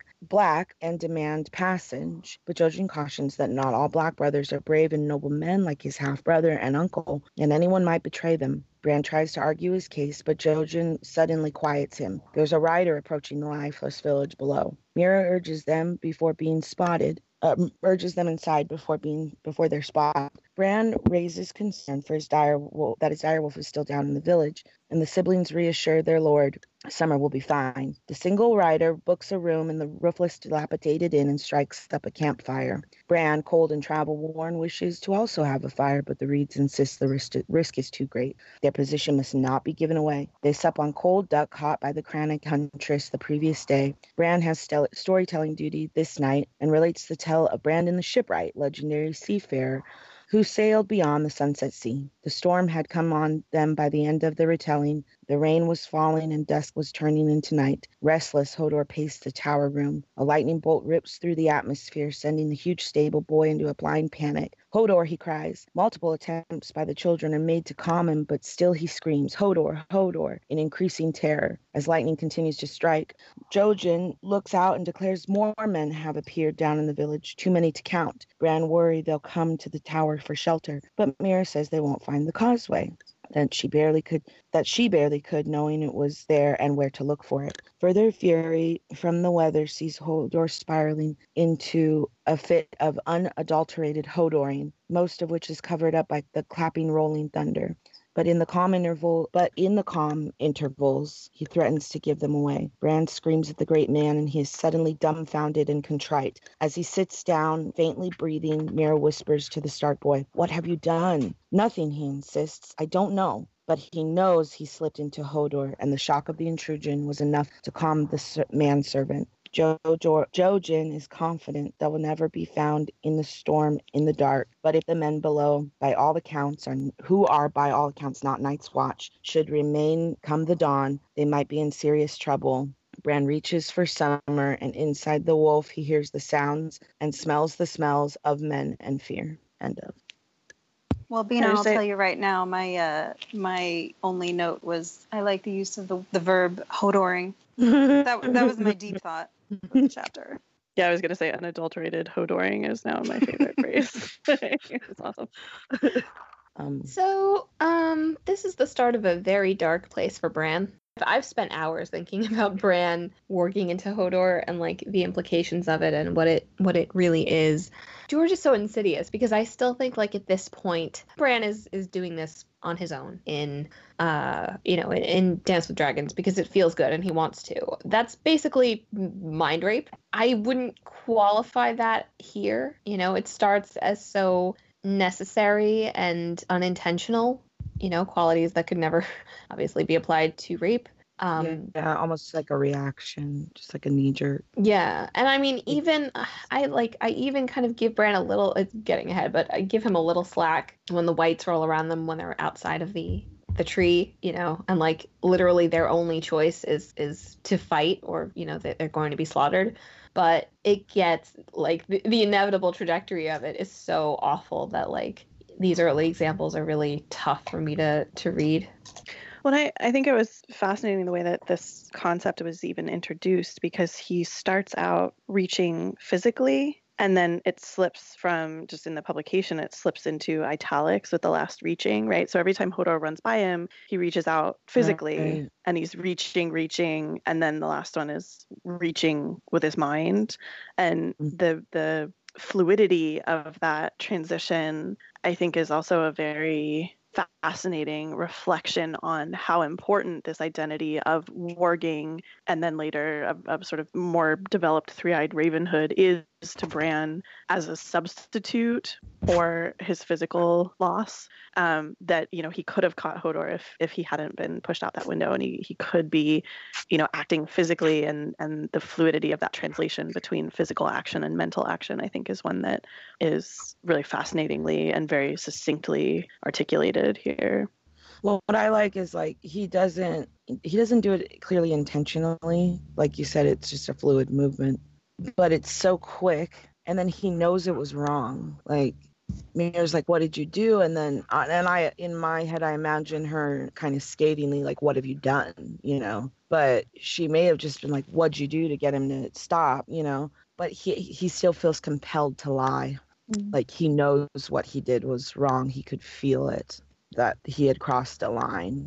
Black and demand passage, but Jojen cautions that not all Black brothers are brave and noble men like his half-brother and uncle, and anyone might betray them. Bran tries to argue his case, but Jojen suddenly quiets him. There's a rider approaching the lifeless village below. Meera urges them inside before they're spotted. Bran raises concern for his that his direwolf is still down in the village, and the siblings reassure their lord Summer will be fine. The single rider books a room in the roofless, dilapidated inn and strikes up a campfire. Bran, cold and travel-worn, wishes to also have a fire, but the Reeds insist the risk is too great. Their position must not be given away. They sup on cold duck caught by the Crannog huntress the previous day. Bran has storytelling duty this night and relates the tale of Brandon the Shipwright, legendary seafarer, who sailed beyond the Sunset Sea. The storm had come on them by the end of the retelling. The rain was falling and dusk was turning into night. Restless, Hodor paced the tower room. A lightning bolt rips through the atmosphere, sending the huge stable boy into a blind panic. Hodor, he cries. Multiple attempts by the children are made to calm him, but still he screams, Hodor, Hodor, in increasing terror. As lightning continues to strike, Jojen looks out and declares more men have appeared down in the village, too many to count. Bran worry they'll come to the tower for shelter, but Mira says they won't find the causeway. That she barely could, knowing it was there and where to look for it. Further fury from the weather sees Hodor spiraling into a fit of unadulterated Hodoring, most of which is covered up by the clapping, rolling thunder. But in the calm intervals, he threatens to give them away. Bran screams at the great man, and he is suddenly dumbfounded and contrite. As he sits down, faintly breathing, Mira whispers to the Stark boy, "What have you done?" "Nothing," he insists. "I don't know." But he knows he slipped into Hodor, and the shock of the intrusion was enough to calm the manservant. Jojen is confident they will never be found in the storm in the dark, but if the men below, who are by all accounts not Night's Watch, should remain come the dawn, they might be in serious trouble. Bran reaches for Summer, and inside the wolf he hears the sounds and smells the smells of men and fear. End of. Well, Bina, I'll tell you right now, my only note was I like the use of the verb hodoring. That was my deep thought for the chapter. Yeah, I was going to say unadulterated hodoring is now my favorite phrase. It's awesome. This is the start of a very dark place for Bran. I've spent hours thinking about Bran working into Hodor and like the implications of it and what it really is. George is so insidious because I still think like at this point Bran is doing this on his own in Dance with Dragons because it feels good and he wants to. That's basically mind rape. I wouldn't qualify that here. It starts as so necessary and unintentional, qualities that could never obviously be applied to rape. Yeah, almost like a reaction, just like a knee jerk. Yeah, and I mean, even I even kind of give Bran a little. It's getting ahead, but I give him a little slack when the whites roll around them when they're outside of the tree, and like literally their only choice is to fight or that they're going to be slaughtered. But it gets like the inevitable trajectory of it is so awful that like these early examples are really tough for me to read. Well, I think it was fascinating the way that this concept was even introduced because he starts out reaching physically and then it slips from just in the publication, it slips into italics with the last reaching, right? So every time Hodor runs by him, he reaches out physically and he's reaching. And then the last one is reaching with his mind. And the fluidity of that transition, I think, is also a very fascinating reflection on how important this identity of warging and then later of sort of more developed three-eyed ravenhood is to Bran as a substitute for his physical loss. That he could have caught Hodor if he hadn't been pushed out that window, and he could be acting physically, and the fluidity of that translation between physical action and mental action, I think, is one that is really fascinatingly and very succinctly articulated here. Well, what I like is like he doesn't do it clearly intentionally. Like you said, it's just a fluid movement, but it's so quick, and then he knows it was wrong. Like Mira's like, "What did you do?" And then I in my head I imagine her kind of scathingly like, "What have you done?" But she may have just been like, "What'd you do to get him to stop?" But he still feels compelled to lie. Like he knows what he did was wrong. He could feel it, that he had crossed a line,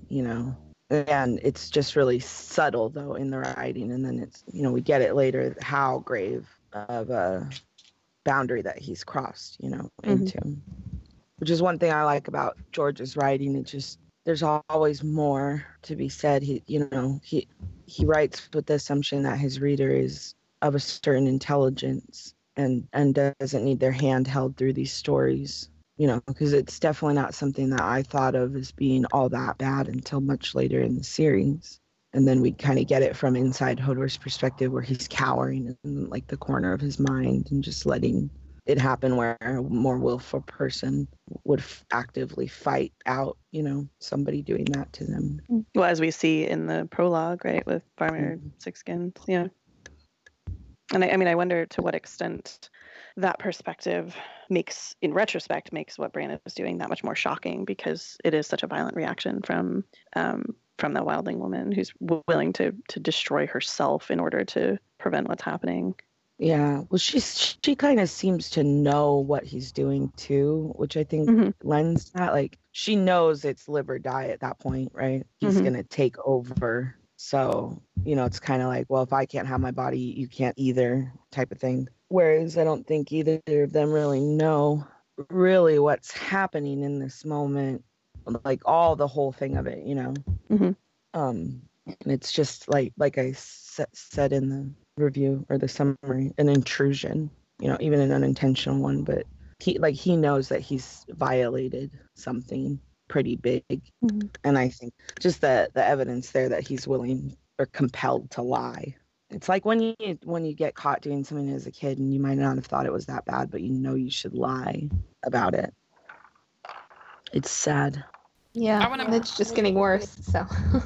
and it's just really subtle though in the writing. And then it's, we get it later, how grave of a boundary that he's crossed, into. which is one thing I like about George's writing. It just, there's always more to be said. He writes with the assumption that his reader is of a certain intelligence and doesn't need their hand held through these stories, because it's definitely not something that I thought of as being all that bad until much later in the series. And then we kind of get it from inside Hodor's perspective, where he's cowering in like the corner of his mind and just letting it happen, where a more willful person would actively fight out, somebody doing that to them. Well, as we see in the prologue, right, with Farmer Sixskins, yeah. And I wonder to what extent that perspective makes what Bran is doing that much more shocking, because it is such a violent reaction from the wildling woman who's willing to destroy herself in order to prevent what's happening. Yeah, well, she kind of seems to know what he's doing too, which I think lends that. Like, she knows it's live or die at that point, right? He's gonna take over. So, it's kind of like, well, if I can't have my body, you can't either, type of thing. Whereas I don't think either of them really know what's happening in this moment, like the whole thing of it, And it's just like I said in the review or the summary, an intrusion, even an unintentional one, but he knows that he's violated something pretty big. And I think just the evidence there that he's willing or compelled to lie. It's like when you get caught doing something as a kid and you might not have thought it was that bad, but you should lie about it. It's sad. Yeah, it's just getting worse, so.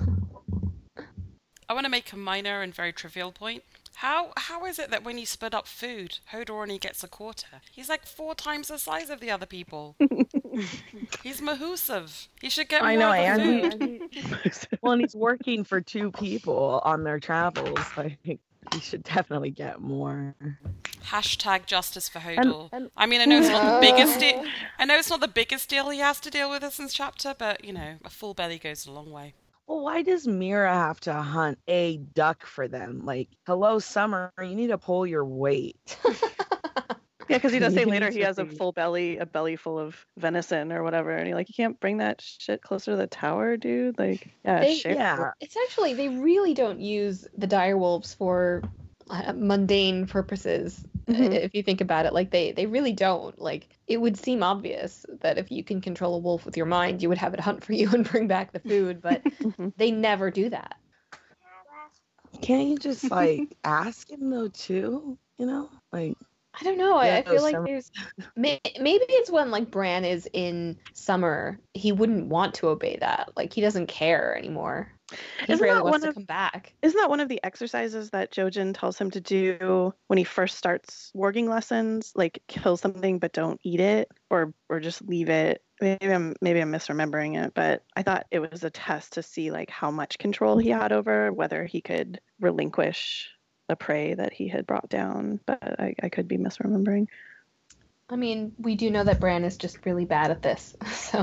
I want to make a minor and very trivial point. How is it that when you split up food, Hodor only gets a quarter? He's like 4 times the size of the other people. He's Mahusav. He should get more of the food. Well, and he's working for 2 people on their travels. Like, he should definitely get more. Hashtag justice for Hodor. I mean, I know it's not the biggest deal. I know it's not the biggest deal he has to deal with this chapter, but a full belly goes a long way. Well, why does Mira have to hunt a duck for them? Like, hello, Summer, you need to pull your weight. Yeah, because he does say later he has a belly full of venison or whatever, and you can't bring that shit closer to the tower, dude. Like, yeah. It's actually, they really don't use the direwolves for mundane purposes. If you think about it, like they really don't. Like, it would seem obvious that if you can control a wolf with your mind, you would have it hunt for you and bring back the food, but they never do that. Can't you just ask him though too? I don't know. I feel like there's maybe it's when Bran is in Summer, he wouldn't want to obey that. Like, he doesn't care anymore. He rarely wants to come back. Isn't that one of the exercises that Jojen tells him to do when he first starts warging lessons? Like, kill something but don't eat it, or just leave it. Maybe I'm misremembering it, but I thought it was a test to see how much control he had over whether he could relinquish the prey that he had brought down. But I could be misremembering. I mean, we do know that Bran is just really bad at this, so.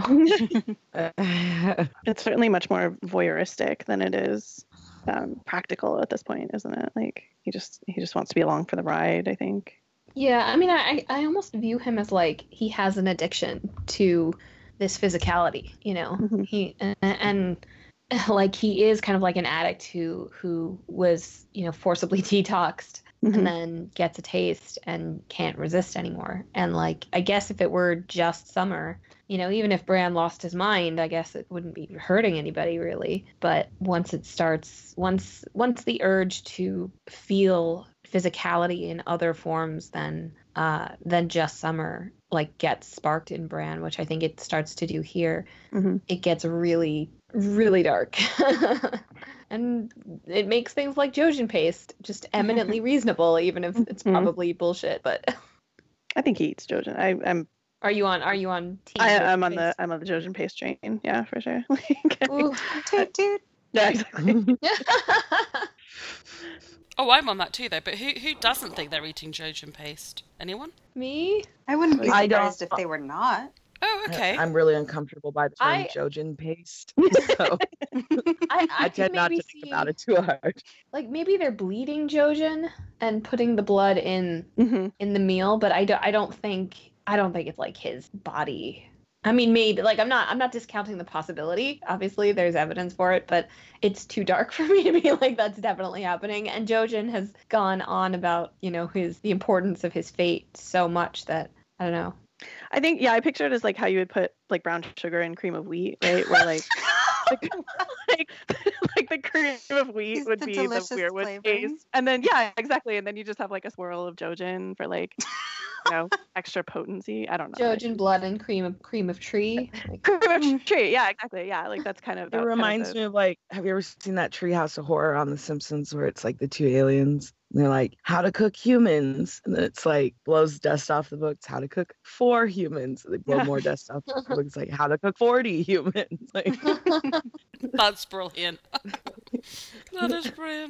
It's certainly much more voyeuristic than it is practical at this point, isn't it? Like, he just wants to be along for the ride, I think. Yeah, I mean, I almost view him as he has an addiction to this physicality, He he is kind of like an addict who was, forcibly detoxed. And then gets a taste and can't resist anymore. And I guess if it were just Summer, even if Bran lost his mind, I guess it wouldn't be hurting anybody really. But once the urge to feel physicality in other forms than just Summer gets sparked in Bran, which I think it starts to do here, it gets really, really dark. And it makes things like Jojen paste just eminently reasonable, even if it's probably bullshit. But I think he eats Jojen. I'm. Are you on team? I'm on the Jojen paste train. Yeah, for sure. Ooh, toot. Yeah, exactly. Oh, I'm on that too, though. But who doesn't think they're eating Jojen paste? Anyone? Me? I wouldn't be surprised if they were not. Oh, okay. I'm really uncomfortable by the term Jojen paste, so I tend not to think about it too hard. Maybe they're bleeding Jojen and putting the blood in the meal, but I don't think it's his body. I mean, maybe like I'm not discounting the possibility. Obviously, there's evidence for it, but it's too dark for me to be like that's definitely happening. And Jojen has gone on about, the importance of his fate so much that I don't know. I think, I picture it as like how you would put like brown sugar in cream of wheat, right? Where like like the cream of wheat would be the weirwood taste, and then exactly, and then you just have like a swirl of Jojen for like extra potency. I don't know. Jojen blood and cream of tree. Cream of tree. Yeah, exactly. Yeah, like that's kind of. It reminds me of like, have you ever seen that Treehouse of Horror on The Simpsons where it's like the two aliens? And they're like, how to cook humans, and then it's like blows dust off the books. How to cook 4 humans. And they blow more dust off the books. Like how to cook 40 humans. Like that's brilliant. That is brilliant.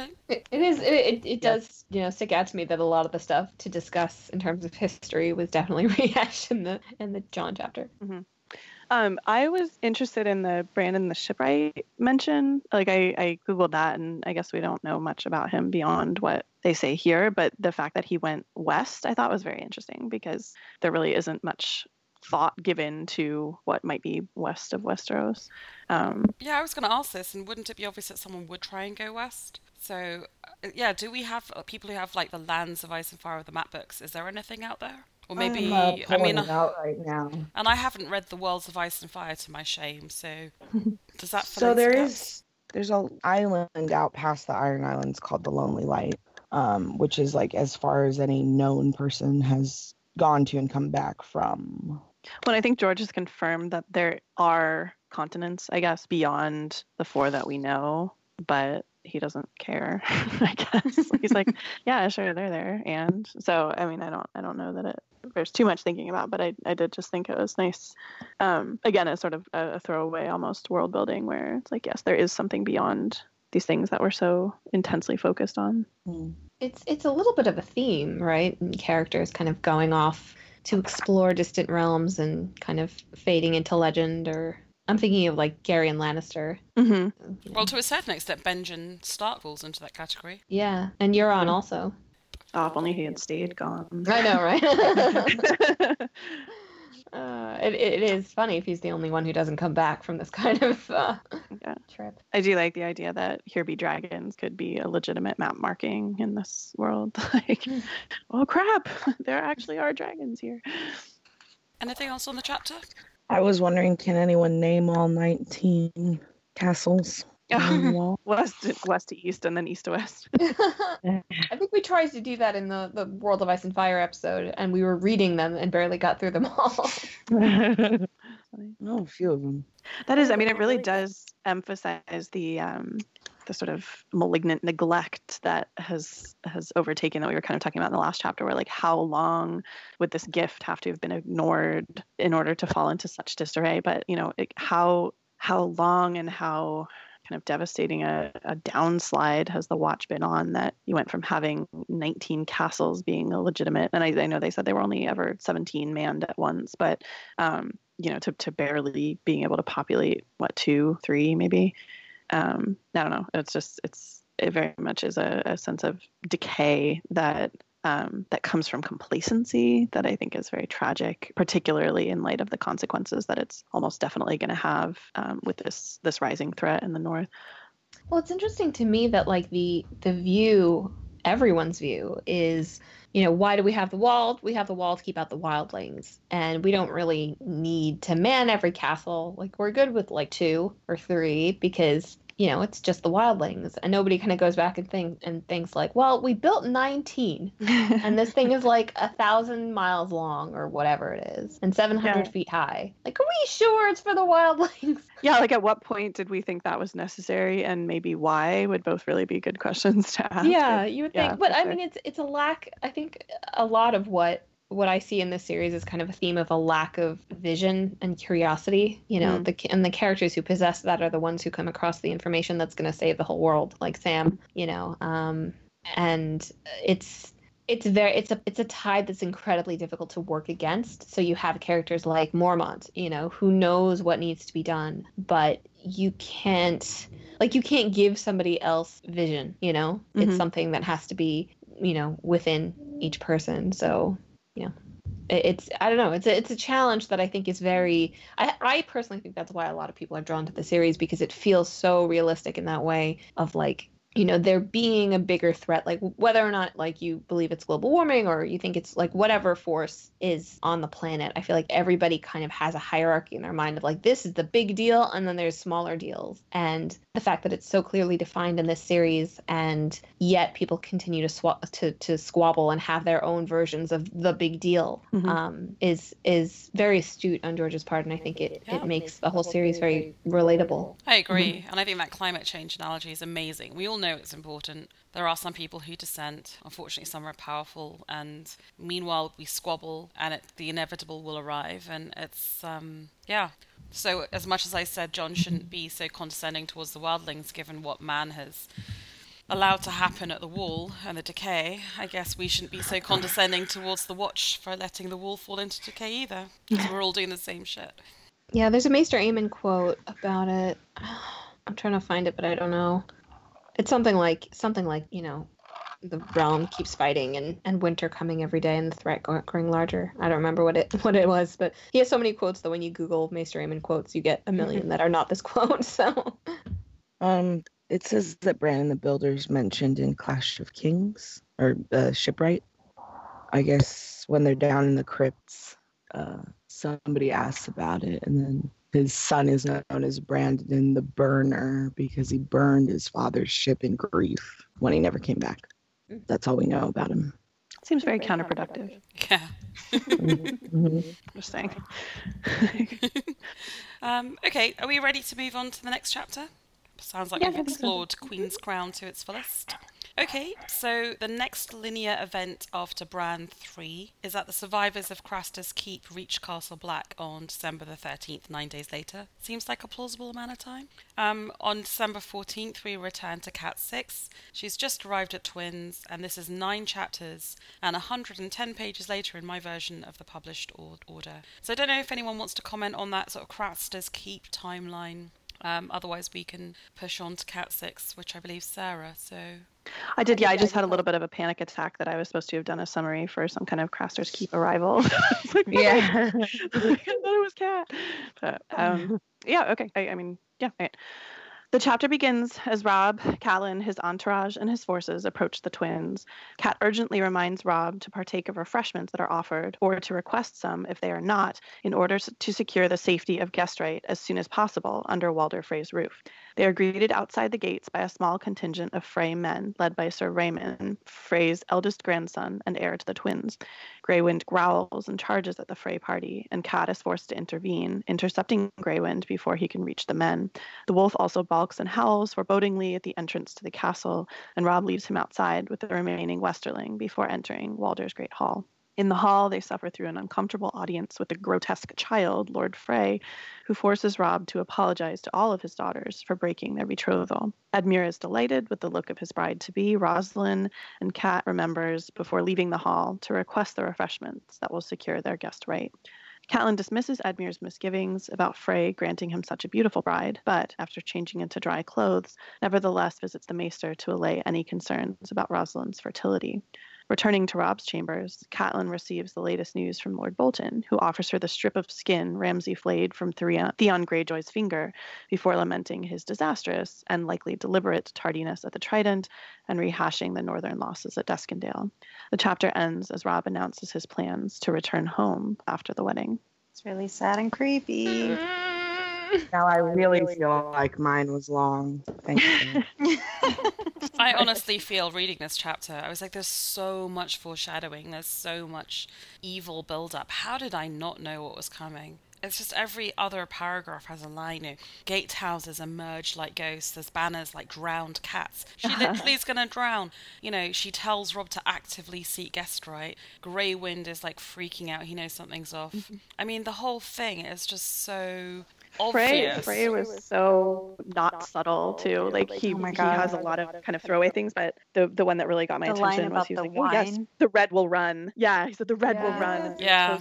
It does stick out to me that a lot of the stuff to discuss in terms of history was definitely rehashed in the Jon chapter. Mm-hmm. I was interested in the Brandon the Shipwright mention. Like I googled that, and I guess we don't know much about him beyond what they say here. But the fact that he went west, I thought was very interesting because there really isn't much thought given to what might be west of Westeros. I was going to ask this, and wouldn't it be obvious that someone would try and go west? So, do we have people who have like the Lands of Ice and Fire of the map books? Is there anything out there? Or maybe it out right now. And I haven't read the Worlds of Ice and Fire to my shame. So, does that? So there's an island out past the Iron Islands called the Lonely Light, which is like as far as any known person has gone to and come back from. Well, I think George has confirmed that there are continents, I guess, beyond the 4 that we know, but he doesn't care. I guess he's like, yeah, sure, they're there, and so I mean, I don't know that there's too much thinking about, but I did just think it was nice. Again, it's sort of a throwaway, almost world building, where it's like, yes, there is something beyond these things that we're so intensely focused on. It's a little bit of a theme, right? And characters kind of going off to explore distant realms and kind of fading into legend, or I'm thinking of like Garyon Lannister. Mm-hmm. Well, to a certain extent, Benjen Stark falls into that category. Yeah, and Euron also. Oh, if only he had stayed gone. I know, right? It is funny if he's the only one who doesn't come back from this kind of trip. I do like the idea that here be dragons could be a legitimate map marking in this world. Like, oh crap, there actually are dragons here. Anything else on the chapter? I was wondering, can anyone name all 19 castles? West to east and then east to west. I think we tried to do that in the World of Ice and Fire episode, and we were reading them and barely got through them all. A few of them. That is, I mean, it really does emphasize the sort of malignant neglect that has overtaken, that we were kind of talking about in the last chapter, where like how long would this gift have to have been ignored in order to fall into such disarray? But how long and how kind of devastating a downslide has the Watch been on, that you went from having 19 castles being illegitimate, and I know they said they were only ever 17 manned at once, but to barely being able to populate 2, 3 maybe. I don't know. It very much is a sense of decay that comes from complacency that I think is very tragic, particularly in light of the consequences that it's almost definitely going to have with this rising threat in the north. Well, it's interesting to me that like the view, everyone's view is, why do we have the wall? We have the wall to keep out the wildlings, and we don't really need to man every castle. Like, we're good with like 2 or 3 because it's just the wildlings, and nobody kind of goes back and thinks like, well, we built 19 and this thing is like 1,000 miles long or whatever it is, and 700 feet high. Like, are we sure it's for the wildlings? Yeah, like at what point did we think that was necessary, and maybe why would both really be good questions to ask. Yeah, you would think, but I mean, it's a lack. I think a lot of what I see in this series is kind of a theme of a lack of vision and curiosity. And the characters who possess that are the ones who come across the information that's going to save the whole world, like Sam. And it's a tide that's incredibly difficult to work against. So you have characters like Mormont, who knows what needs to be done, but you can't give somebody else vision. It's something that has to be within each person. So. Yeah. it's I don't know, it's a challenge that I think is very I personally think that's why a lot of people are drawn to the series, because it feels so realistic in that way of like, there being a bigger threat, like whether or not like you believe it's global warming or you think it's like whatever force is on the planet. I feel like everybody kind of has a hierarchy in their mind of like, this is the big deal and then there's smaller deals. And the fact that it's so clearly defined in this series, and yet people continue to squabble and have their own versions of the big deal, is very astute on George's part, and I think it makes the whole series very relatable. I agree. And I think that climate change analogy is amazing. We all know it's important. There are some people who dissent. Unfortunately, some are powerful. And meanwhile, we squabble and the inevitable will arrive. And it's, yeah. So as much as I said Jon shouldn't be so condescending towards the wildlings, given what man has allowed to happen at the wall and the decay, I guess we shouldn't be so condescending towards the Watch for letting the wall fall into decay either. Because we're all doing the same shit. Yeah, there's a Maester Aemon quote about it. I'm trying to find it, but I don't know. It's something like, the realm keeps fighting and winter coming every day and the threat growing larger. I don't remember what it was, but he has so many quotes that when you Google Maester Aemon quotes, you get a million that are not this quote. So, it says that Bran the Builder's mentioned in Clash of Kings or Shipwright. I guess when they're down in the crypts, somebody asks about it, and then his son is known as Brandon the Burner because he burned his father's ship in grief when he never came back. That's all we know about him. Seems very counterproductive. Yeah. Just saying. Okay, are we ready to move on to the next chapter? Sounds like we've explored Queen's Crown to its fullest. Okay, so the next linear event after Bran 3 is that the survivors of Craster's Keep reach Castle Black on December the 13th, 9 days later. Seems like a plausible amount of time. On December 14th, we return to Cat 6. She's just arrived at Twins, and this is 9 chapters and 110 pages later in my version of the published order. So I don't know if anyone wants to comment on that sort of Craster's Keep timeline. Otherwise, we can push on to Cat 6, which I believe Sarah, so... I did, yeah. I just had a little bit of a panic attack that I was supposed to have done a summary for some kind of Craster's Keep arrival. Like, yeah. I thought it was Cat. But, yeah, okay. I mean, yeah. Right. The chapter begins as Robb, Catelyn, his entourage, and his forces approach the Twins. Cat urgently reminds Robb to partake of refreshments that are offered, or to request some if they are not, in order to secure the safety of Guestright as soon as possible under Walder Frey's roof. They are greeted outside the gates by a small contingent of Frey men, led by Sir Raymond, Frey's eldest grandson and heir to the Twins. Grey Wind growls and charges at the Frey party, and Cat is forced to intervene, intercepting Grey Wind before he can reach the men. The wolf also balks and howls forebodingly at the entrance to the castle, and Robb leaves him outside with the remaining Westerling before entering Walder's great hall. In the hall, they suffer through an uncomfortable audience with the grotesque child, Lord Frey, who forces Robb to apologize to all of his daughters for breaking their betrothal. Edmure is delighted with the look of his bride-to-be, Rosalind, and Cat remembers, before leaving the hall, to request the refreshments that will secure their guest right. Catelyn dismisses Edmure's misgivings about Frey granting him such a beautiful bride, but, after changing into dry clothes, nevertheless visits the maester to allay any concerns about Rosalind's fertility. Returning to Robb's chambers, Catelyn receives the latest news from Lord Bolton, who offers her the strip of skin Ramsay flayed from Theon Greyjoy's finger before lamenting his disastrous and likely deliberate tardiness at the Trident and rehashing the northern losses at Duskendale. The chapter ends as Robb announces his plans to return home after the wedding. It's really sad and creepy. Now I really feel like mine was long. Thank you. I honestly feel reading this chapter, I was like, there's so much foreshadowing, there's so much evil build-up. How did I not know what was coming? It's just every other paragraph has a line. Gatehouses emerge like ghosts. There's banners like drowned cats. She literally is going to drown. She tells Robb to actively seek Guestright. Grey Wind is like freaking out. He knows something's off. I mean, the whole thing is just so... Frey was so not subtle too. Like he has a lot of kind of throwaway things, but the one that really got my attention was he was like, "Oh yes, the red will run." Yeah, he said the red will run. Yeah.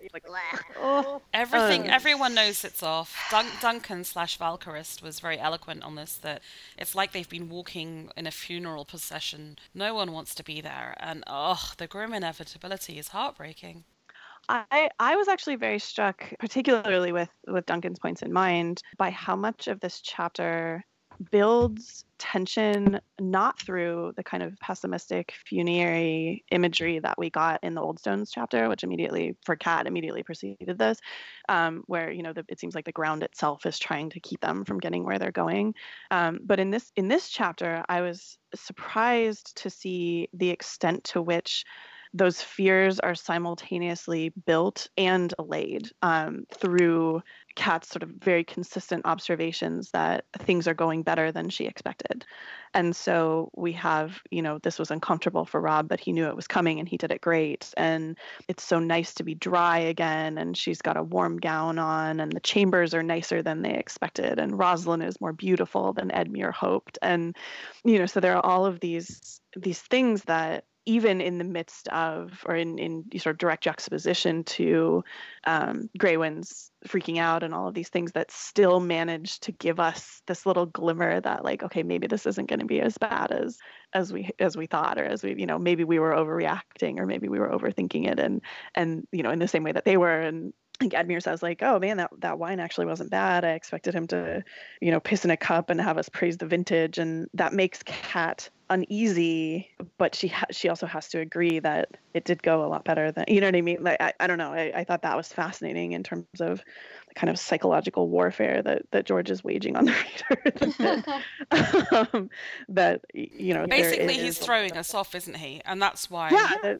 Everything. Everyone knows it's off. Duncan / Valkyrist was very eloquent on this. That it's like they've been walking in a funeral procession. No one wants to be there, and the grim inevitability is heartbreaking. I was actually very struck, particularly with Duncan's points in mind, by how much of this chapter builds tension not through the kind of pessimistic funerary imagery that we got in the Old Stones chapter, which immediately preceded this, where it seems like the ground itself is trying to keep them from getting where they're going. But in this chapter, I was surprised to see the extent to which those fears are simultaneously built and allayed through Kat's sort of very consistent observations that things are going better than she expected. And so we have, this was uncomfortable for Robb, but he knew it was coming and he did it great. And it's so nice to be dry again. And she's got a warm gown on and the chambers are nicer than they expected. And Rosalind is more beautiful than Edmure hoped. And, so there are all of these things that, even in the midst of, or in sort of direct juxtaposition to Grey Wind's freaking out and all of these things, that still manage to give us this little glimmer that, like, okay, maybe this isn't going to be as bad as we thought, or as we, maybe we were overreacting, or maybe we were overthinking it, and in the same way that they were. And I think Edmure says, like, oh man, that wine actually wasn't bad. I expected him to, piss in a cup and have us praise the vintage, and that makes Kat uneasy, but she also has to agree that it did go a lot better than, you know what I mean? Like, I don't know. I thought that was fascinating in terms of the kind of psychological warfare that George is waging on the reader. Basically he's throwing us off, isn't he? And that's why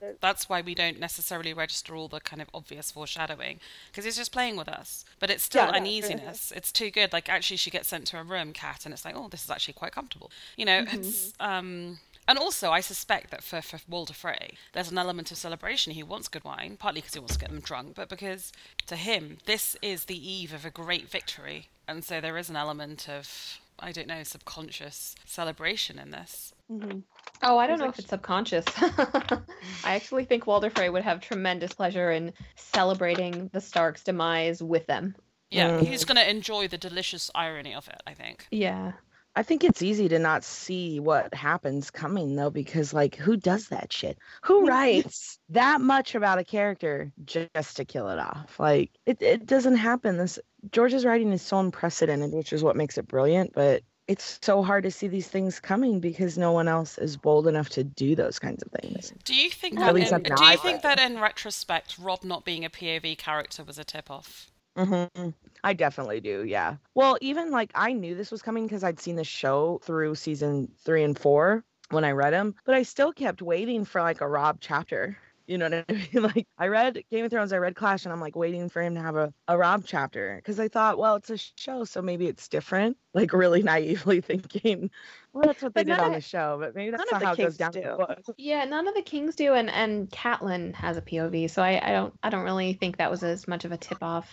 we don't necessarily register all the kind of obvious foreshadowing, because he's just playing with us. But it's still uneasiness. It's too good. Like, actually she gets sent to a room, Kat, and it's like, oh, this is actually quite comfortable. It's and also, I suspect that for Walder Frey, there's an element of celebration. He wants good wine, partly because he wants to get them drunk, but because to him, this is the eve of a great victory. And so there is an element of, I don't know, subconscious celebration in this. Mm-hmm. Oh, I don't know if it's subconscious. I actually think Walder Frey would have tremendous pleasure in celebrating the Starks' demise with them. Yeah, he's going to enjoy the delicious irony of it, I think. Yeah. I think it's easy to not see what happens coming, though, because, like, who does that shit? Who writes that much about a character just to kill it off? Like, it doesn't happen. George's writing is so unprecedented, which is what makes it brilliant, but it's so hard to see these things coming because no one else is bold enough to do those kinds of things. Do you think that in retrospect, Robb not being a POV character was a tip-off? Mm-hmm. I definitely do, yeah. Well, even like I knew this was coming because I'd seen the show through season 3 and 4 when I read them, but I still kept waiting for like a Robb chapter. You know what I mean? Like, I read Game of Thrones, I read Clash, and I'm like waiting for him to have a Robb chapter because I thought, well, it's a show, so maybe it's different. Like, really naively thinking, well, that's what they did on the show, but maybe that's not how it goes down in the book. Yeah, none of the Kings do, and Catelyn has a POV, so I don't really think that was as much of a tip off.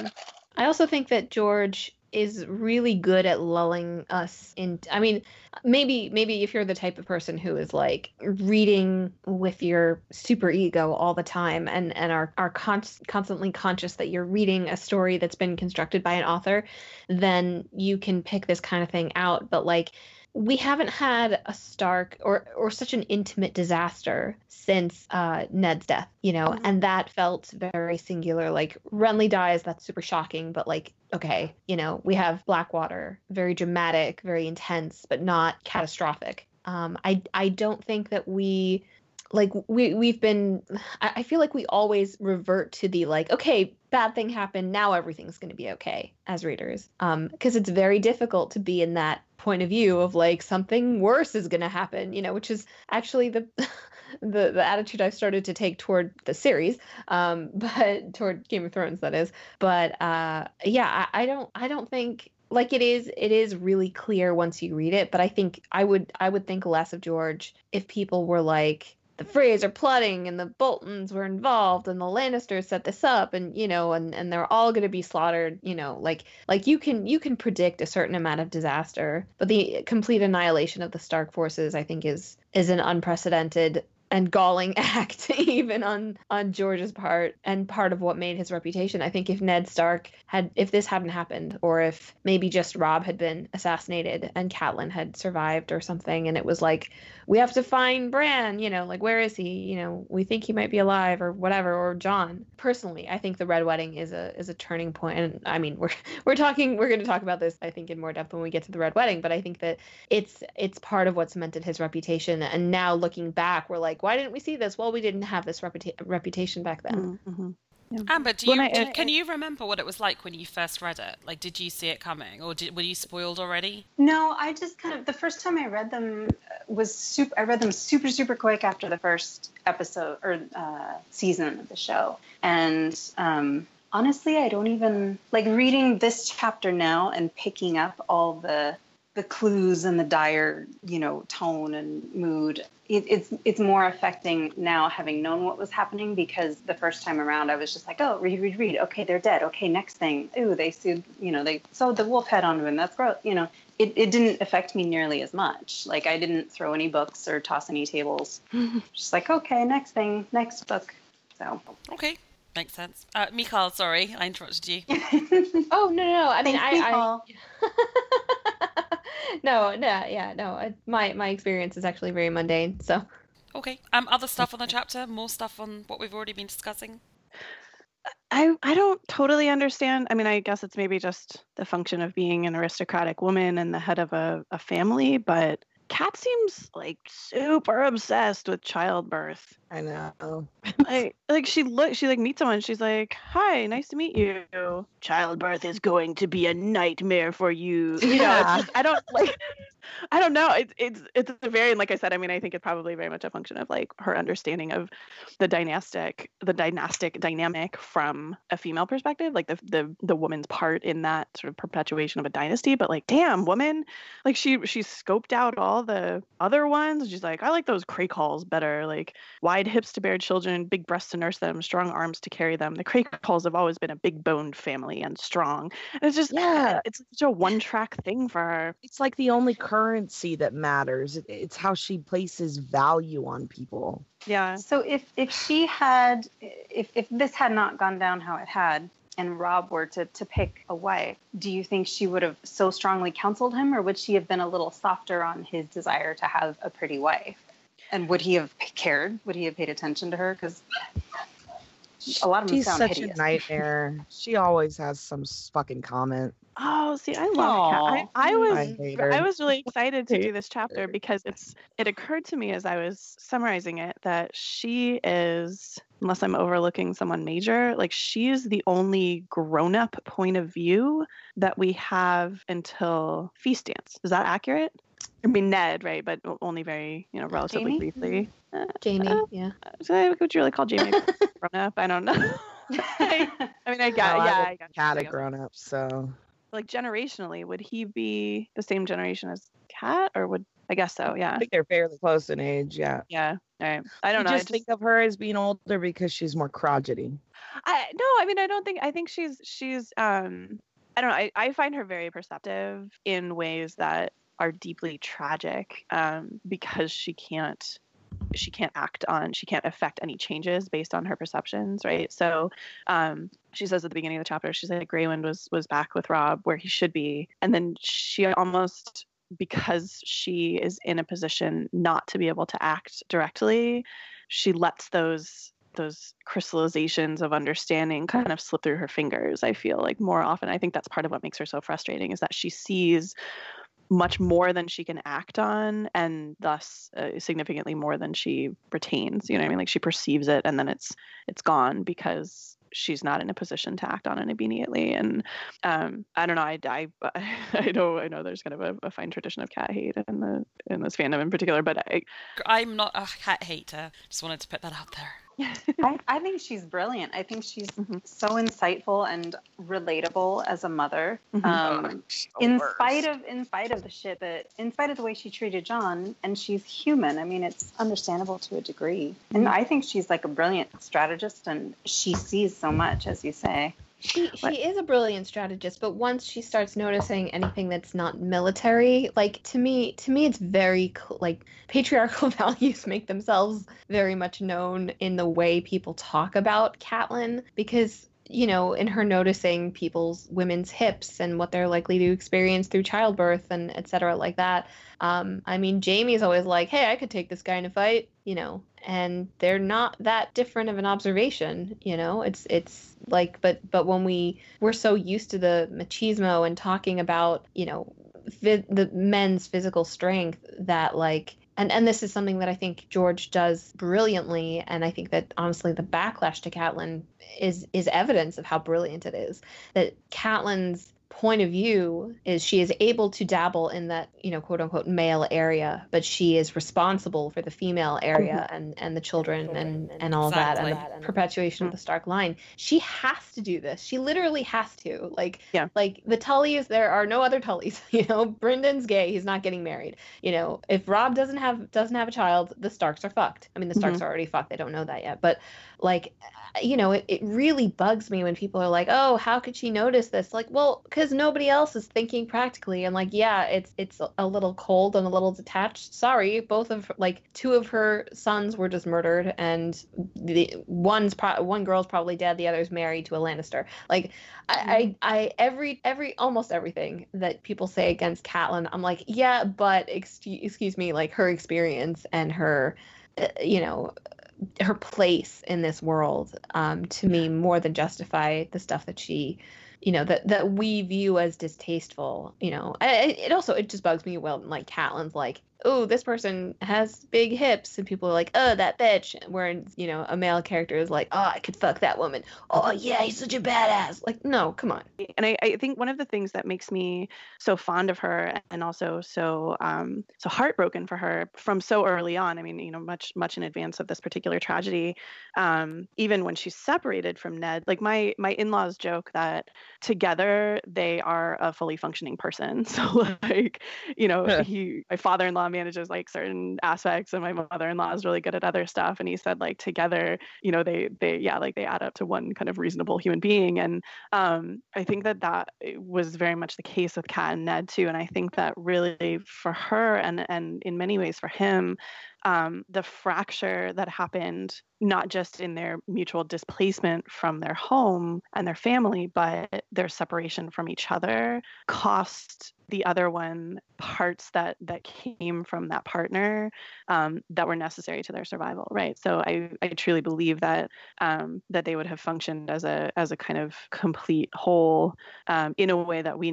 I also think that George is really good at lulling us in. I mean, maybe if you're the type of person who is like reading with your super ego all the time and are constantly conscious that you're reading a story that's been constructed by an author, then you can pick this kind of thing out. But like, we haven't had a Stark or such an intimate disaster since Ned's death, and that felt very singular. Like, Renly dies, that's super shocking, but like, okay, we have Blackwater, very dramatic, very intense, but not catastrophic. I don't think that we've been, I feel like we always revert to the like, okay, bad thing happened, now everything's going to be okay as readers. Because it's very difficult to be in that point of view of like something worse is going to happen, which is actually the attitude I've started to take toward the series, but toward Game of Thrones, that is. But yeah, I don't think, like, it is really clear once you read it, but I think I would think less of George if people were like, the Freys are plotting and the Boltons were involved and the Lannisters set this up and and they're all going to be slaughtered, like you can predict a certain amount of disaster, but the complete annihilation of the Stark forces, I think, is an unprecedented galling act, even on George's part, and part of what made his reputation. I think if Ned Stark if this hadn't happened, or if maybe just Robb had been assassinated and Catelyn had survived or something, and it was like, we have to find Bran, like, where is he? We think he might be alive or whatever, or Jon. Personally, I think the Red Wedding is a turning point. And I mean, we're going to talk about this, I think, in more depth when we get to the Red Wedding, but I think that it's part of what cemented his reputation. And now looking back, we're like, why didn't we see this? Well, we didn't have this reputation back then. Mm-hmm. Yeah. Amber, can you remember what it was like when you first read it? Like, did you see it coming, or were you spoiled already? No, I just the first time I read them I read them super, super quick after the first episode or season of the show. And honestly, I don't even like reading this chapter now and picking up all the clues and the dire, tone and mood. It's more affecting now, having known what was happening, because the first time around I was just like, oh, read. Okay, they're dead. Okay, next thing. Ooh, they sewed the wolf head onto him. That's gross. It didn't affect me nearly as much. Like, I didn't throw any books or toss any tables. Just like, okay, next thing, next book. So. Okay. Makes sense. Michal, sorry, I interrupted you. Oh, no. I mean, No. My experience is actually very mundane. So. Okay. Other stuff on the chapter? More stuff on what we've already been discussing? I don't totally understand. I mean, I guess it's maybe just the function of being an aristocratic woman and the head of a family, but Kat seems like super obsessed with childbirth. I know. She meets someone. She's like, "Hi, nice to meet you. Childbirth is going to be a nightmare for you." Yeah. I don't know. It's a very, like I said, I mean, I think it's probably very much a function of like her understanding of the dynastic dynamic from a female perspective, like the woman's part in that sort of perpetuation of a dynasty. But like, damn, woman, like she scoped out all the other ones. She's like, I like those Craycalls better. Like, wide hips to bear children, big breasts to nurse them, strong arms to carry them. The Craycalls have always been a big-boned family and strong. And it's just, it's such a one-track thing for her. It's like the only currency that matters. It's how she places value on people. Yeah. So if this had not gone down how it had, and Robb were to pick a wife, do you think she would have so strongly counseled him, or would she have been a little softer on his desire to have a pretty wife? And would he have cared? Would he have paid attention to her? Because a lot of them sound hideous. She's such a nightmare. She always has some fucking comment. Oh, see, I love Kat. I was really excited to do this chapter because it occurred to me as I was summarizing it that she is, unless I'm overlooking someone major, like she is the only grown-up point of view that we have until Feast Dance. Is that accurate? I mean, Ned, right? But only very, relatively Jamie? Briefly. Jamie, yeah. So would you really call Jamie grown up? I don't know. I got Kat a grown up, so. Like generationally, would he be the same generation as Kat, or would I guess so? Yeah, I think they're fairly close in age. Yeah. Yeah. All right. I don't know. Just think of her as being older because she's more crotchety. I think she's I don't know. I find her very perceptive in ways that are deeply tragic, because she can't affect any changes based on her perceptions, right? So she says at the beginning of the chapter, she's like, Greywind was back with Robb where he should be, and then she almost, because she is in a position not to be able to act directly, she lets those crystallizations of understanding kind of slip through her fingers. I feel like more often, I think that's part of what makes her so frustrating, is that she sees much more than she can act on, and thus significantly more than she retains. You know what I mean? Like she perceives it and then it's gone because she's not in a position to act on it immediately. And I don't know. I know there's kind of a fine tradition of cat hate in this fandom in particular, but I'm not a cat hater. Just wanted to put that out there. I think she's brilliant. I think she's so insightful and relatable as a mother. In spite of the shit in spite of the way she treated Jon, and she's human. I mean, it's understandable to a degree. And I think she's like a brilliant strategist, and she sees so much, as you say. She is a brilliant strategist, but once she starts noticing anything that's not military, like to me it's very like patriarchal values make themselves very much known in the way people talk about Catelyn, because in her noticing women's hips and what they're likely to experience through childbirth and et cetera like that. I mean, Jaime's always like, hey, I could take this guy in a fight, and they're not that different of an observation, it's like, but when we're so used to the machismo and talking about, the men's physical strength that like, and this is something that I think George does brilliantly, and I think that honestly the backlash to Catelyn is evidence of how brilliant it is. That Catelyn's point of view is she is able to dabble in that, quote unquote male area, but she is responsible for the female area and the children and all exactly. that, and the perpetuation of the Stark line. She has to do this. She literally has to. Like the Tullys, there are no other Tullys. Bryndon's gay. He's not getting married. If Robb doesn't have a child, the Starks are fucked. I mean, the Starks are already fucked. They don't know that yet, but like, it really bugs me when people are like, oh, how could she notice this? Like, well, because nobody else is thinking practically. And like, yeah, it's a little cold and a little detached. Sorry, two of her sons were just murdered, and one girl's probably dead, the other's married to a Lannister. Like, almost everything that people say against Catelyn, I'm like, yeah, but excuse me, like her experience and her, her place in this world, to me, more than justify the stuff that she, that we view as distasteful. It just bugs me. Well, like Catelyn's like, oh, this person has big hips, and people are like, oh, that bitch. Whereas, a male character is like, oh, I could fuck that woman. Oh yeah, he's such a badass. Like, no, come on. And I think one of the things that makes me so fond of her, and also so heartbroken for her from so early on. I mean, much in advance of this particular tragedy, even when she's separated from Ned. Like my in-laws joke that together they are a fully functioning person. So like, my father-in-law manages like certain aspects, and my mother-in-law is really good at other stuff. And he said like together, they add up to one kind of reasonable human being. And I think that was very much the case with Kat and Ned too. And I think that really for her and in many ways for him, the fracture that happened, not just in their mutual displacement from their home and their family, but their separation from each other, cost the other one parts that came from that partner, that were necessary to their survival, right? So I truly believe that that they would have functioned as a kind of complete whole, in a way that we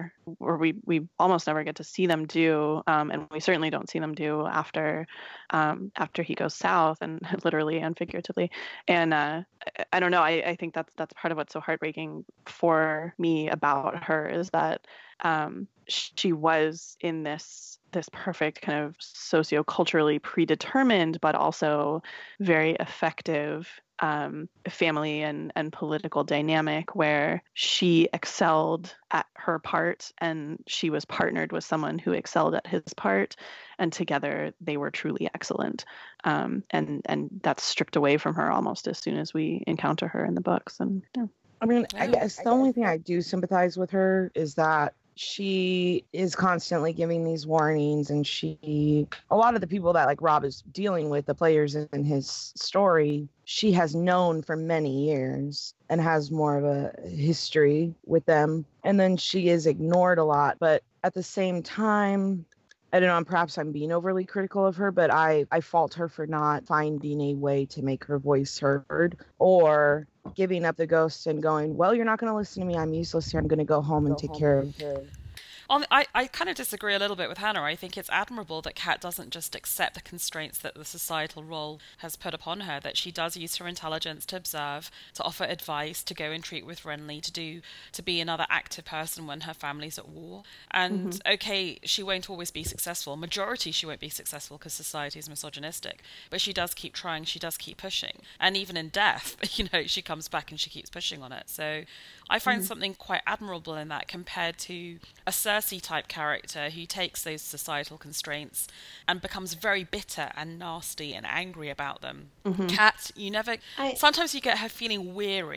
almost never get to see them do, and we certainly don't see them do after he goes south, and literally and figuratively. And I don't know. I think that's part of what's so heartbreaking for me about her, is that she was in this perfect kind of socio-culturally predetermined, but also very effective family and political dynamic, where she excelled at her part and she was partnered with someone who excelled at his part, and together they were truly excellent. And that's stripped away from her almost as soon as we encounter her in the books. And yeah. I mean, I guess the only thing I do sympathize with her is that she is constantly giving these warnings, and a lot of the people that like Robb is dealing with, the players in his story, she has known for many years and has more of a history with them. And then she is ignored a lot. But at the same time, I don't know, perhaps I'm being overly critical of her, but I fault her for not finding a way to make her voice heard, or giving up the ghost and going, well, you're not going to listen to me. I'm useless here. I'm going to go home and take care of her. I kind of disagree a little bit with Hannah. I think it's admirable that Kat doesn't just accept the constraints that the societal role has put upon her, that she does use her intelligence to observe, to offer advice, to go and treat with Renly, to be another active person when her family's at war. And okay, she won't always be successful. Majority she won't be successful because society is misogynistic, but she does keep trying, she does keep pushing. And even in death, she comes back and she keeps pushing on it. So I find something quite admirable in that, compared to a Cersei-type character who takes those societal constraints and becomes very bitter and nasty and angry about them. Kat, sometimes you get her feeling weary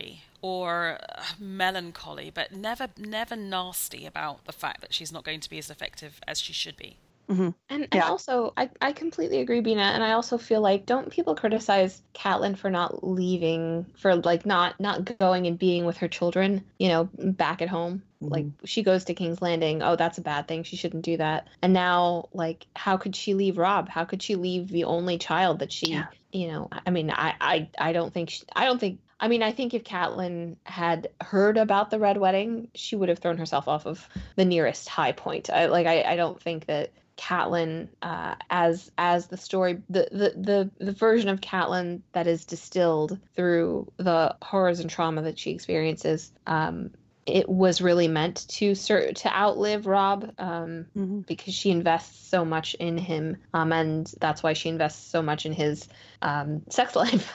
or melancholy, but never nasty about the fact that she's not going to be as effective as she should be. Mm-hmm. And Yeah. also, I completely agree, Bina. And I also feel like, don't people criticize Catelyn for not leaving, for like not going and being with her children, back at home? Like, she goes to King's Landing. Oh, that's a bad thing. She shouldn't do that. And now, like, how could she leave Robb? How could she leave the only child that she, I mean, I don't think, I think if Catelyn had heard about the Red Wedding, she would have thrown herself off of the nearest high point. I don't think that Catelyn, as the story, the version of Catelyn that is distilled through the horrors and trauma that she experiences, it was really meant to outlive Robb, because she invests so much in him, and that's why she invests so much in his sex life.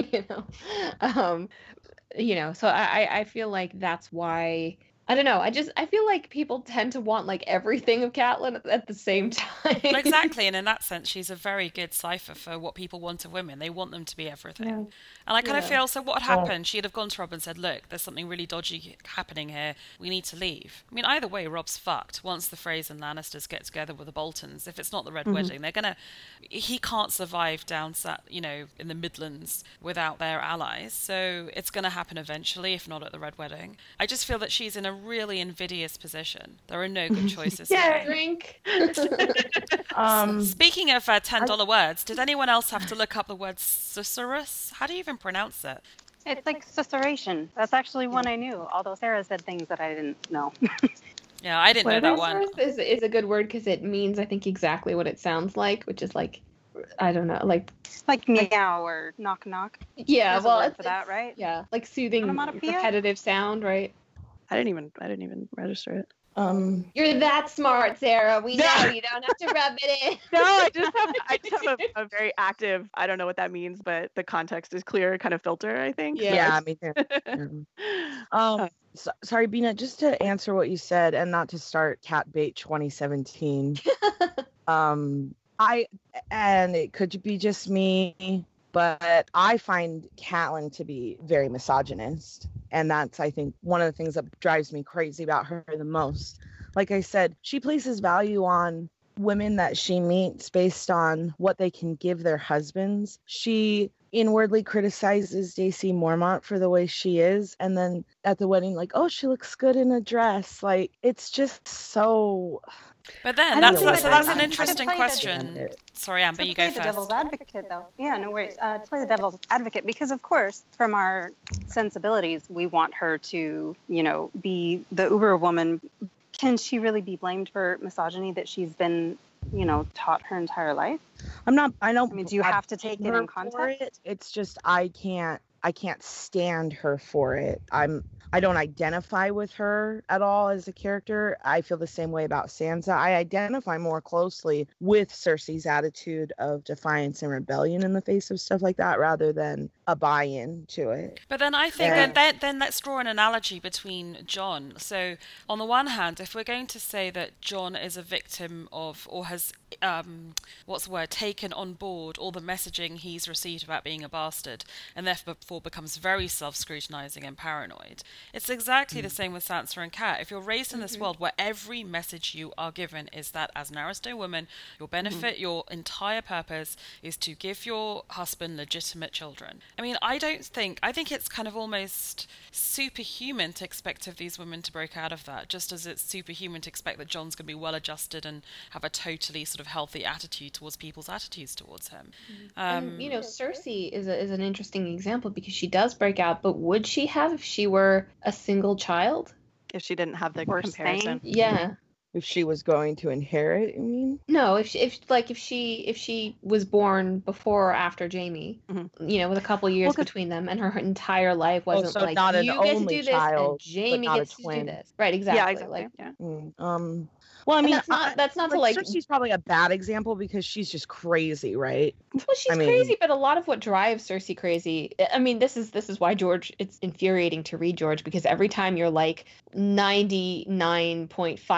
So I feel like that's why. I don't know. I feel like people tend to want like everything of Catelyn at the same time. Well, exactly, and in that sense, she's a very good cipher for what people want of women. They want them to be everything. Yeah. And I kind of feel, so what had happened? She'd have gone to Robb and said, look, there's something really dodgy happening here. We need to leave. I mean, either way, Robb's fucked. Once the Freys and Lannisters get together with the Boltons, if it's not the Red Wedding, he can't survive down, in the Midlands without their allies. So it's going to happen eventually, if not at the Red Wedding. I just feel that she's in a really invidious position. There are no good choices here. Drink. Speaking of $10 words, did anyone else have to look up the word susurrus? How do you even pronounce it? It's like susurration. That's actually one I knew, although Sarah said things that I didn't know. Yeah, I didn't know that one. Is a good word because it means, I think, exactly what it sounds like, which is like, I don't know, like meow or knock knock. Yeah, There's well, a word for that, right? Yeah, like soothing, repetitive sound, right? I didn't even register it. You're that smart, Sarah. We know you don't have to rub it in. No, I just have a very active, I don't know what that means, but the context is clear kind of filter, I think. Yeah, me too. Sorry, Bina, just to answer what you said and not to start Catbait 2017. And it could be just me, but I find Catelyn to be very misogynist. And that's, I think, one of the things that drives me crazy about her the most. Like I said, she places value on women that she meets based on what they can give their husbands. She inwardly criticizes Daisy Mormont for the way she is. And then at the wedding, like, oh, she looks good in a dress. Like, it's just so... But then that's an interesting question. Sorry, Amber, you go first. To play the devil's advocate, though. Yeah, no worries. To play the devil's advocate, because of course, from our sensibilities, we want her to, be the uber woman. Can she really be blamed for misogyny that she's been, taught her entire life? I don't. I mean, do you have to take it in context? It's just I can't stand her for it. I don't identify with her at all as a character. I feel the same way about Sansa. I identify more closely with Cersei's attitude of defiance and rebellion in the face of stuff like that rather than a buy-in to it. But then I think that then let's draw an analogy between Jon. So on the one hand, if we're going to say that Jon is a victim of, or has taken on board all the messaging he's received about being a bastard and therefore becomes very self-scrutinizing and paranoid, it's exactly the same with Sansa and Cat. If you're raised in this world where every message you are given is that as an Aristo woman, your benefit, your entire purpose is to give your husband legitimate children. I mean, I think it's kind of almost superhuman to expect of these women to break out of that, just as it's superhuman to expect that Jon's going to be well adjusted and have a totally sort of healthy attitude towards people's attitudes towards him. And, Cersei is an interesting example because she does break out, but would she have if she were a single child? If she didn't have the comparison. Yeah. If she was going to inherit, you mean? No, if she was born before or after Jaime, with a couple years between them, and her entire life wasn't so not an you get to do this child, and Jaime gets to do this. Right, exactly. Yeah, exactly. Well, I mean, that's not to Cersei's probably a bad example because she's just crazy, right? Well, she's crazy, but a lot of what drives Cersei crazy. I mean, this is why George. It's infuriating to read George because every time you're like 99.5%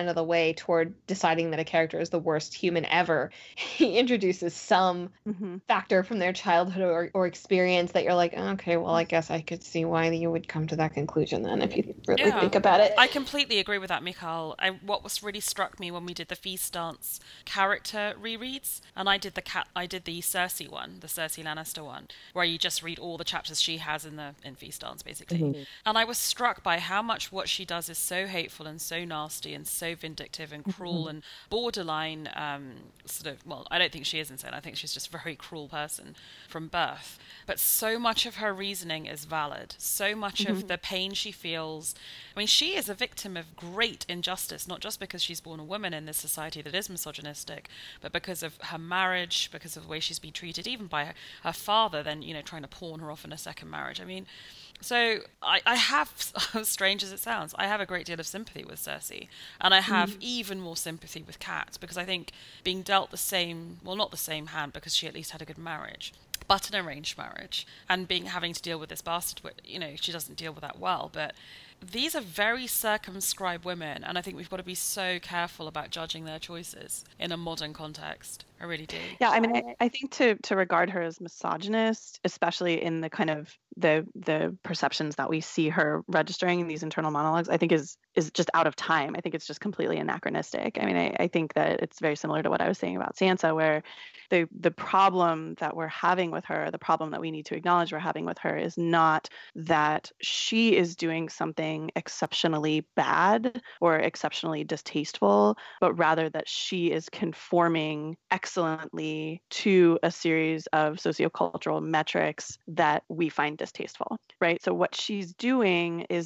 end of the way toward deciding that a character is the worst human ever, he introduces some factor from their childhood or experience that you're like, okay, well, I guess I could see why you would come to that conclusion then if you really think about it. I completely agree with that, Mikhail. What was really struck me when we did the Feast Dance character rereads, and I did the Cersei one, the Cersei Lannister one, where you just read all the chapters she has in Feast Dance, basically. And I was struck by how much what she does is so hateful and so nasty and so vindictive and cruel and borderline I don't think she is insane. I think she's just a very cruel person from birth. But so much of her reasoning is valid. So much of the pain she feels. I mean, she is a victim of great injustice, not just because she's born a woman in this society that is misogynistic, but because of her marriage, because of the way she's been treated, even by her father, then, trying to pawn her off in a second marriage. I mean, so I have, as strange as it sounds, I have a great deal of sympathy with Cersei. And I have even more sympathy with Kat, because I think being dealt the same, well, not the same hand, because she at least had a good marriage, but an arranged marriage, and having to deal with this bastard, she doesn't deal with that well, but these are very circumscribed women, and I think we've got to be so careful about judging their choices in a modern context. I really do. Yeah, I mean, I think to regard her as misogynist, especially in the kind of the perceptions that we see her registering in these internal monologues, I think is just out of time. I think it's just completely anachronistic. I mean, I think that it's very similar to what I was saying about Sansa, where the problem that we're having with her, the problem that we need to acknowledge we're having with her, is not that she is doing something exceptionally bad or exceptionally distasteful, but rather that she is conforming excellently to a series of sociocultural metrics that we find distasteful, right? So what she's doing is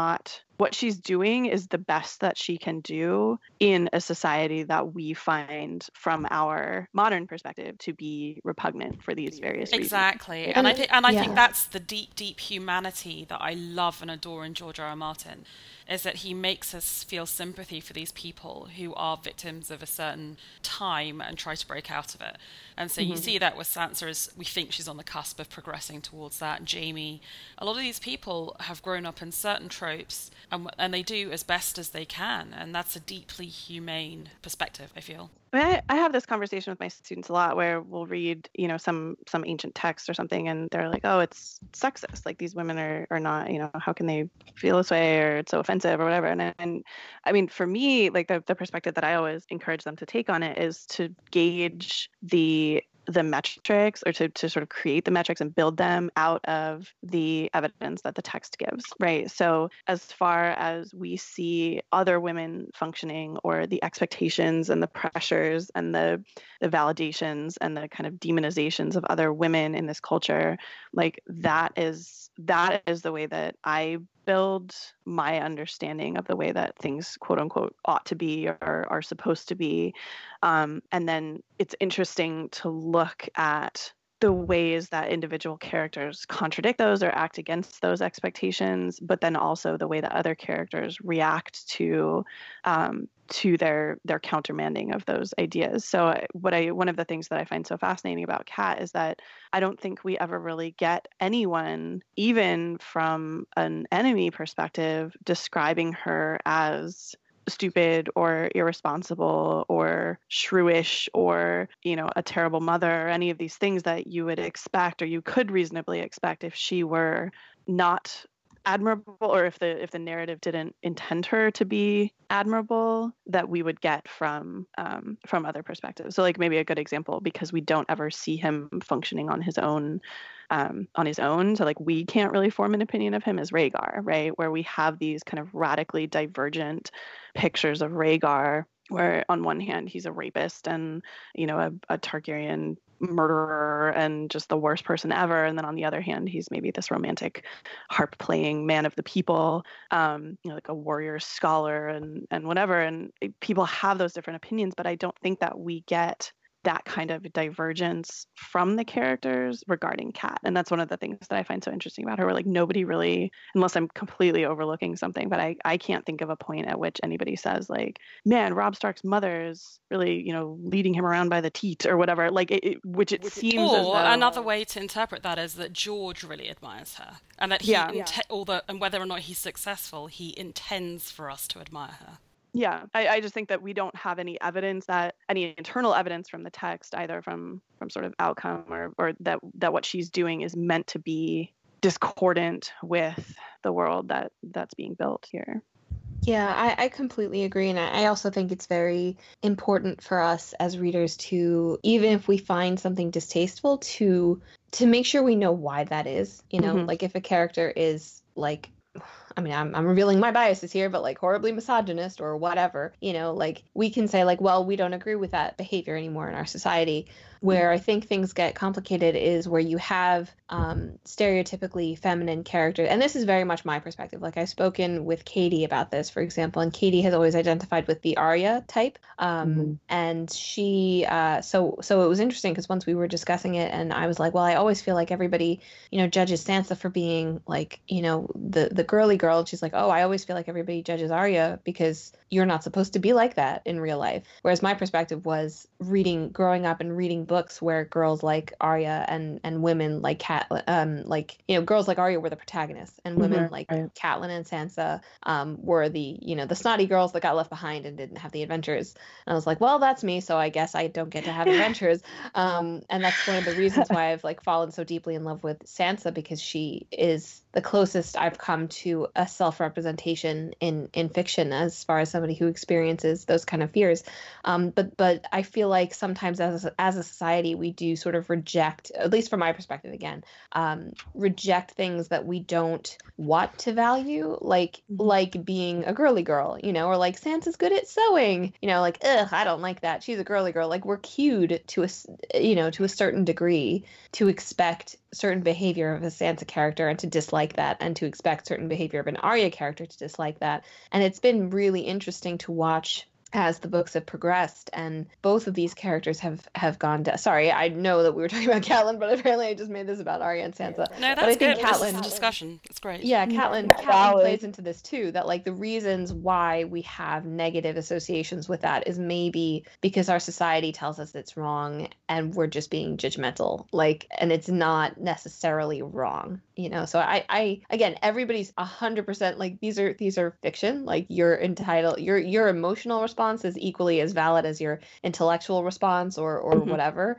the best that she can do in a society that we find, from our modern perspective, to be repugnant for these various reasons. Exactly. And I think that's the deep humanity that I love and adore in George R. R. Martin, is that he makes us feel sympathy for these people who are victims of a certain time and try to break out of it. And so you see that with Sansa, as we think she's on the cusp of progressing towards that. Jaime, a lot of these people have grown up in certain tropes, and they do as best as they can, and that's a deeply humane perspective, I feel. I have this conversation with my students a lot, where we'll read, some ancient text or something, and they're like, "Oh, it's sexist. Like, these women are not, how can they feel this way, or it's so offensive, or whatever." And I mean, for me, like the perspective that I always encourage them to take on it is to gauge the metrics, or to sort of create the metrics and build them out of the evidence that the text gives, right? So as far as we see other women functioning, or the expectations and the pressures and the validations and the kind of demonizations of other women in this culture, like that is the way that I build my understanding of the way that things, quote unquote, ought to be or are supposed to be. And then it's interesting to look at the ways that individual characters contradict those or act against those expectations, but then also the way that other characters react to their countermanding of those ideas. So one of the things that I find so fascinating about Kat is that I don't think we ever really get anyone, even from an enemy perspective, describing her as stupid or irresponsible or shrewish or, a terrible mother, or any of these things that you would expect, or you could reasonably expect, if she were not admirable, or if the narrative didn't intend her to be admirable, that we would get from other perspectives. So, like, maybe a good example, because we don't ever see him functioning on his own, so like we can't really form an opinion of him, as Rhaegar, right? Where we have these kind of radically divergent pictures of Rhaegar, where on one hand he's a rapist and a Targaryen murderer and just the worst person ever, and then on the other hand he's maybe this romantic harp playing man of the people, like a warrior scholar and whatever. And people have those different opinions, but I don't think that we get that kind of divergence from the characters regarding Kat. And that's one of the things that I find so interesting about her, where like nobody really, unless I'm completely overlooking something, but I can't think of a point at which anybody says like, man, Robb Stark's mother is really, leading him around by the teat or whatever, like which it seems as though... Another way to interpret that is that George really admires her, and that and whether or not he's successful, he intends for us to admire her. Yeah, I just think that we don't have any evidence, that any internal evidence from the text, either from sort of outcome or that what she's doing is meant to be discordant with the world that's being built here. Yeah, I completely agree. And I also think it's very important for us as readers to, even if we find something distasteful, to make sure we know why that is. You know, Mhm. like if a character is like, I mean, I'm revealing my biases here, but like horribly misogynist or whatever, you know, like we can say like, well, we don't agree with that behavior anymore in our society. Where I think things get complicated is where you have stereotypically feminine characters, and this is very much my perspective. Like I've spoken with Katie about this, for example, and Katie has always identified with the Arya type, and she so it was interesting because once we were discussing it, and I was like, well, I always feel like everybody, you know, judges Sansa for being like, you know, the girly girl. And she's like, oh, I always feel like everybody judges Arya because you're not supposed to be like that in real life. Whereas my perspective was growing up and reading books where girls like Arya and women like like, you know, girls like Arya were the protagonists, and women like Catelyn and Sansa were the, you know, the snotty girls that got left behind and didn't have the adventures. And I was like, well, that's me, so I guess I don't get to have adventures. And that's one of the reasons why I've like fallen so deeply in love with Sansa, because she is the closest I've come to a self-representation in fiction as far as somebody who experiences those kind of fears. But I feel like sometimes as a society we do sort of reject, at least from my perspective again, reject things that we don't want to value, like being a girly girl, you know, or like Sansa's good at sewing, you know, like, ugh, I don't like that, she's a girly girl. Like we're cued to a, you know, to a certain degree to expect certain behavior of a Sansa character and to dislike that, and to expect certain behavior of an Arya character to dislike that. And it's been really interesting to watch as the books have progressed, and both of these characters have gone down. Sorry, I know that we were talking about Catelyn, but apparently I just made this about Arya and Sansa. No, that's but I think good. Catelyn, This is a discussion. It's great. Yeah, Catelyn plays into this too, that like the reasons why we have negative associations with that is maybe because our society tells us it's wrong and we're just being judgmental, like, and it's not necessarily wrong, you know. So I again, everybody's 100% like, these are fiction, like you're entitled, your emotional response is equally as valid as your intellectual response or whatever.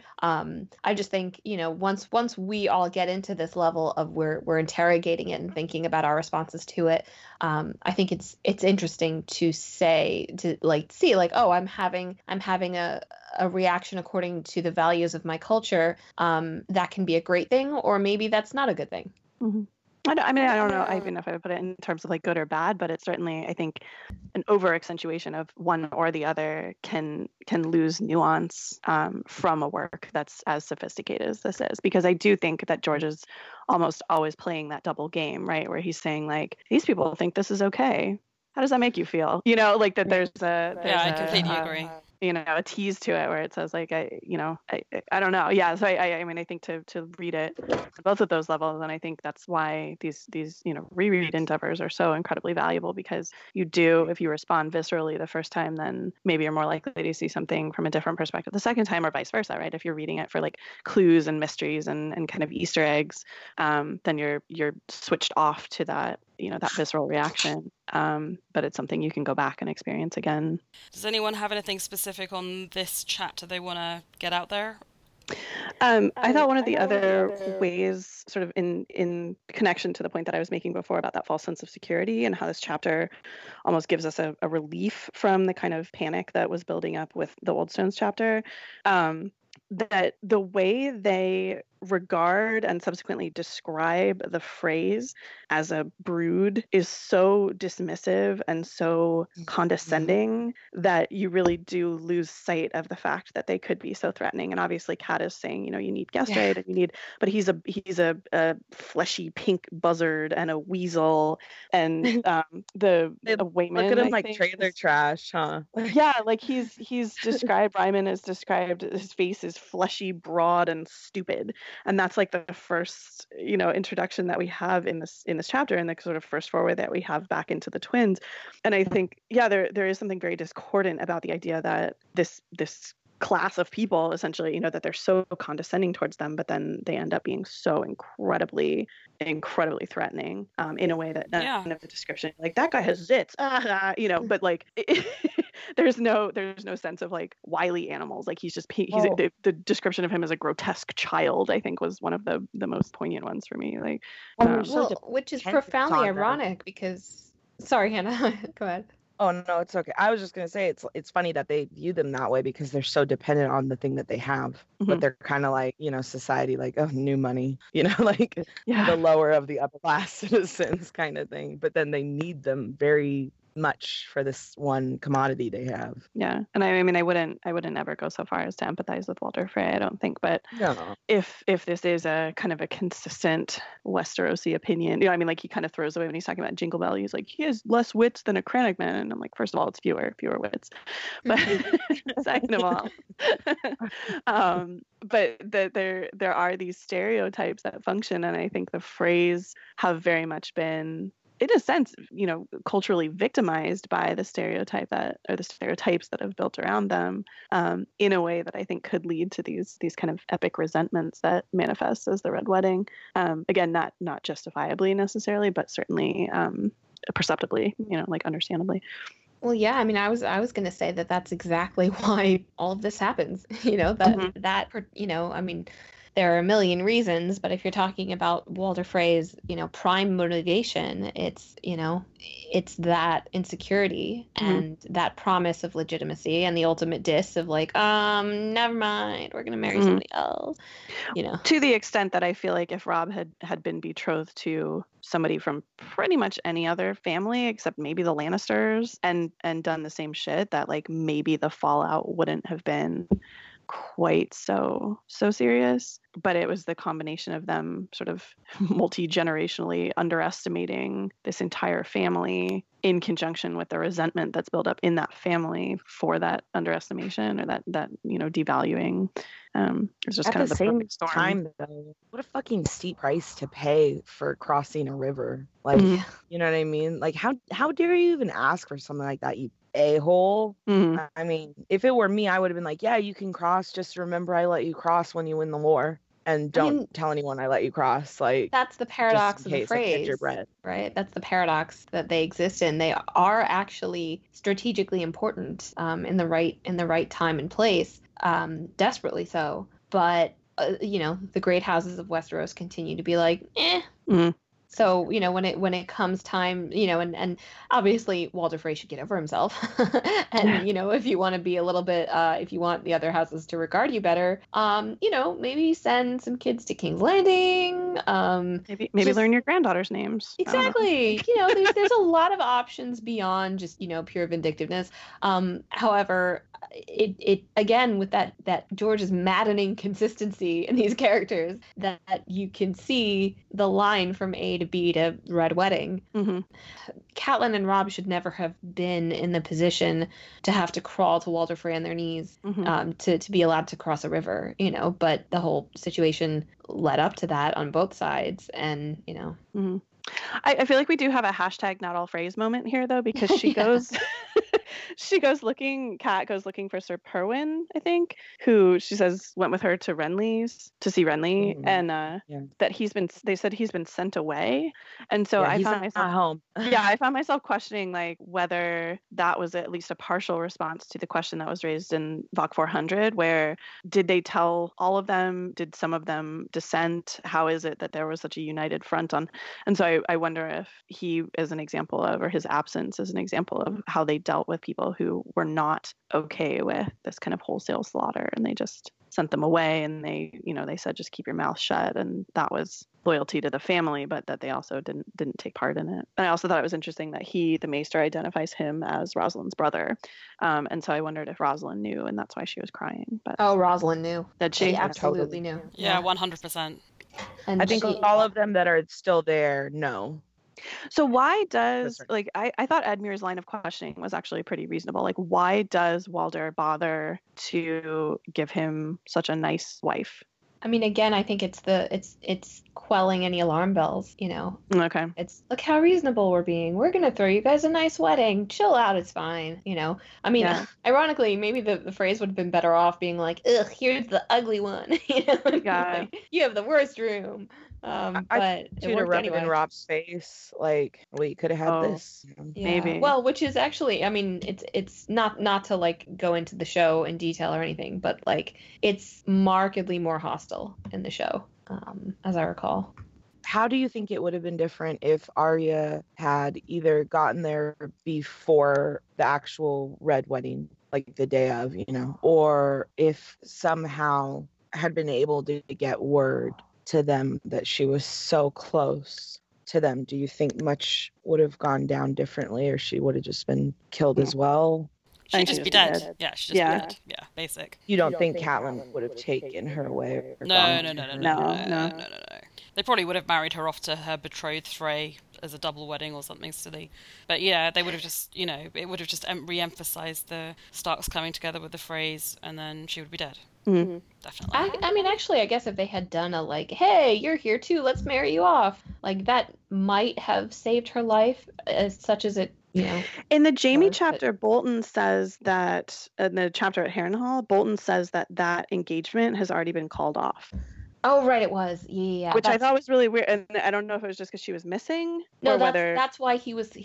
I just think, you know, once we all get into this level of we're interrogating it and thinking about our responses to it, I think it's interesting to say, to like see like, oh, I'm having a reaction according to the values of my culture. That can be a great thing, or maybe that's not a good thing. Mm-hmm. I don't know even if I would put it in terms of like good or bad, but it's certainly, I think, an over accentuation of one or the other can lose nuance from a work that's as sophisticated as this is. Because I do think that George is almost always playing that double game, right? Where he's saying like, these people think this is okay. How does that make you feel? You know, like that there's I completely agree. You know, a tease to it where it says like, I don't know. Yeah. So I mean, I think to read it on both of those levels, and I think that's why these, you know, reread endeavors are so incredibly valuable, because you do, if you respond viscerally the first time, then maybe you're more likely to see something from a different perspective the second time, or vice versa, right? If you're reading it for like clues and mysteries and kind of Easter eggs, then you're switched off to that, you know, that visceral reaction. But it's something you can go back and experience again. Does anyone have anything specific on this chapter they want to get out there? I thought one of the other ways, sort of in connection to the point that I was making before about that false sense of security, and how this chapter almost gives us a relief from the kind of panic that was building up with the Old Stones chapter, that the way they regard and subsequently describe the Freys as a brood is so dismissive and so condescending that you really do lose sight of the fact that they could be so threatening. And obviously Kat is saying, you know, you need Gestride, and you need, but he's a fleshy pink buzzard and a weasel, and the Wayman, look at him like trailer trash, huh? Yeah, like he's described, Ryman has described his face as fleshy, broad, and stupid. And that's like the first, you know, introduction that we have in this chapter, and the sort of first forward that we have back into the twins. And I think, yeah, there is something very discordant about the idea that this class of people, essentially, you know, that they're so condescending towards them, but then they end up being so incredibly threatening, in a way that none of the description, like, that guy has zits, you know, but like there's no sense of like wily animals. Like, he's the description of him as a grotesque child, I think, was one of the most poignant ones for me. Like, which is profoundly ironic because, sorry, Hannah, go ahead. Oh, no, it's okay. I was just going to say it's funny that they view them that way because they're so dependent on the thing that they have. But they're kind of like, you know, society, like, oh, new money, you know, like the lower of the upper class in a sense kind of thing. But then they need them very much for this one commodity they have. Yeah. And I mean, I wouldn't ever go so far as to empathize with Walder Frey, I don't think. But if this is a kind of a consistent Westerosi opinion, you know, I mean, like, he kind of throws away when he's talking about Jingle Bell, he's like, he has less wits than a Crannogman. And I'm like, first of all, it's fewer wits. But second of all, but there are these stereotypes that function. And I think the Freys have very much been, in a sense, you know, culturally victimized by the stereotypes that have built around them, in a way that I think could lead to these kind of epic resentments that manifest as the Red Wedding. Again, not justifiably necessarily, but certainly perceptibly, you know, like, understandably. Well, yeah, I mean, I was going to say that that's exactly why all of this happens. You know, that you know, I mean, there are a million reasons, but if you're talking about Walder Frey's, you know, prime motivation, it's, you know, it's that insecurity and that promise of legitimacy and the ultimate diss of like, never mind, we're gonna marry somebody else, you know. To the extent that I feel like if Robb had been betrothed to somebody from pretty much any other family except maybe the Lannisters and done the same shit, that like maybe the fallout wouldn't have been quite so serious. But it was the combination of them sort of multi-generationally underestimating this entire family in conjunction with the resentment that's built up in that family for that underestimation or that you know, devaluing. It's just at kind of the same perfect storm. time, though, what a fucking steep price to pay for crossing a river. Like, you know what I mean? Like, how dare you even ask for something like that, you a-hole? I mean, if it were me, I would have been like, yeah, you can cross, just remember I let you cross when you win the war, and don't tell anyone I let you cross. Like, that's the paradox of the phrase, right? That's the paradox that they exist in. They are actually strategically important, in the right time and place, desperately so. But you know, the great houses of Westeros continue to be like, So, you know, when it comes time, you know, and obviously Walder Frey should get over himself. And, you know, if you want to be a little bit, if you want the other houses to regard you better, you know, maybe send some kids to King's Landing. Maybe learn your granddaughters' names. Exactly. You know, there's a lot of options beyond just, you know, pure vindictiveness. However, it again, with that George's maddening consistency in these characters, that you can see the line from A to B to Red Wedding. Catelyn and Robb should never have been in the position to have to crawl to Walder Frey on their knees, to be allowed to cross a river, you know, but the whole situation led up to that on both sides, and, you know. I feel like we do have a hashtag not all Freys moment here, though, because she goes Kat goes looking for Sir Perwyn, I think, who she says went with her to Renly's to see Renly, and that they said he's been sent away. And so I found myself home. I found myself questioning like whether that was at least a partial response to the question that was raised in VOC 400, where did they tell all of them? Did some of them dissent? How is it that there was such a united front on? And so I wonder if he is an example of, or his absence is an example of how they dealt with people who were not okay with this kind of wholesale slaughter, and they just sent them away, and they said, just keep your mouth shut, and that was loyalty to the family, but that they also didn't take part in it. And I also thought it was interesting that the Maester identifies him as Rosalind's brother, and so I wondered if Rosalind knew, and that's why she was crying. But Rosalind knew. Did she? She absolutely knew. Yeah, 100%. And I think all of them that are still there know. So why does, like, I thought Edmure's line of questioning was actually pretty reasonable. Like, why does Walder bother to give him such a nice wife? I mean, again, I think it's quelling any alarm bells, you know. Okay. It's look how reasonable we're being. We're gonna throw you guys a nice wedding. Chill out, it's fine, you know. I mean, Yeah. ironically, maybe the phrase would have been better off being like, ugh, here's the ugly one. You know, Yeah. like, you have the worst room. But it To worked rub it anyway. in Rob's face, like, we could have had Oh. this. Yeah. Maybe. Well, which is actually, I mean, it's not to like go into the show in detail or anything, but like it's markedly more hostile in the show, as I recall. How do you think it would have been different if Arya had either gotten there before the actual Red Wedding, like the day of, you know, or if somehow had been able to get word to them that she was so close to them? Do you think much would have gone down differently, or she would have just been killed as well? She'd think just she'd be just be dead. dead. Yeah, she'd just Yeah. be dead. Yeah, basic. You don't think Catelyn would have taken her away? Or No. gone to her? No. They probably would have married her off to her betrothed Frey as a double wedding or something silly. But yeah, they would have just, you know, it would have just re-emphasized the Starks coming together with the Freys, and then she would be dead. Mhm. Definitely. I mean, actually, I guess if they had done a like, hey, you're here too, let's marry you off, like that might have saved her life, as such as it, you know. In the Jaime But- chapter, Bolton says that, in the chapter at Harrenhal, Bolton says that engagement has already been called off. Oh, right, it was. Yeah. Which I that's- thought was really weird. And I don't know if it was just because she was missing No, or that's whether. that's why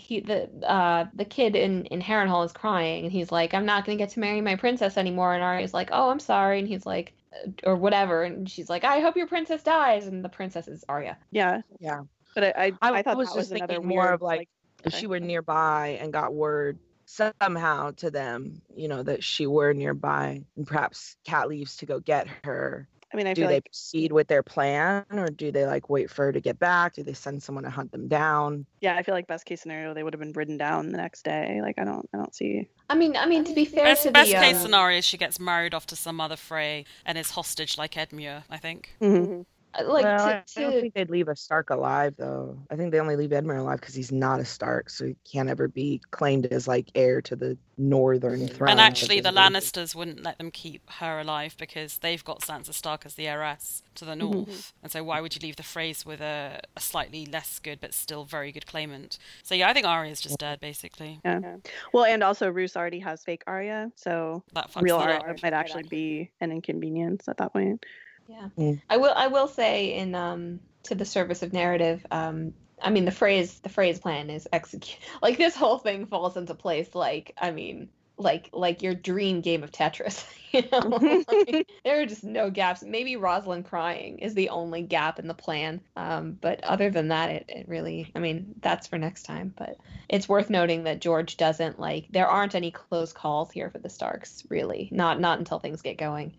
the kid in Harrenhal is crying, and he's like, I'm not gonna get to marry my princess anymore, and Arya's like, oh, I'm sorry, and he's like, or whatever, and she's like, I hope your princess dies, and the princess is Arya. Yeah. Yeah. But I thought was that just was another thinking more weird, of like if okay. she were nearby and got word somehow to them, you know, that she were nearby, and perhaps Cat leaves to go get her. I mean, I Do feel they like proceed with their plan, or do they like wait for her to get back? Do they send someone to hunt them down? I feel like best case scenario they would have been ridden down the next day. Like I don't see. I mean, to be fair Best to case the scenario is she gets married off to some other Frey and is hostage like Edmure, I think. Mhm. like Well, I to don't think they'd leave a Stark alive, though. I think they only leave Edmure alive because he's not a Stark, so he can't ever be claimed as like heir to the northern throne. And actually, of the the- Lannisters wouldn't let them keep her alive because they've got Sansa Stark as the heiress to the north. And so why would you leave the Freys with a slightly less good but still very good claimant? So yeah, I think Arya's just dead, basically. Yeah. Well, and also Roose already has fake Arya, so That fucks real it Arya up. might actually be an inconvenience at that point. Yeah. Mm. I will say in to the service of narrative, I mean the phrase plan is execute. Like this whole thing falls into place like, I mean, like your dream game of Tetris, you know? Like, there are just no gaps. Maybe Rosalind crying is the only gap in the plan. But other than that, it really, I mean, that's for next time. But it's worth noting that George doesn't like, there aren't any close calls here for the Starks, really. Not until things get going.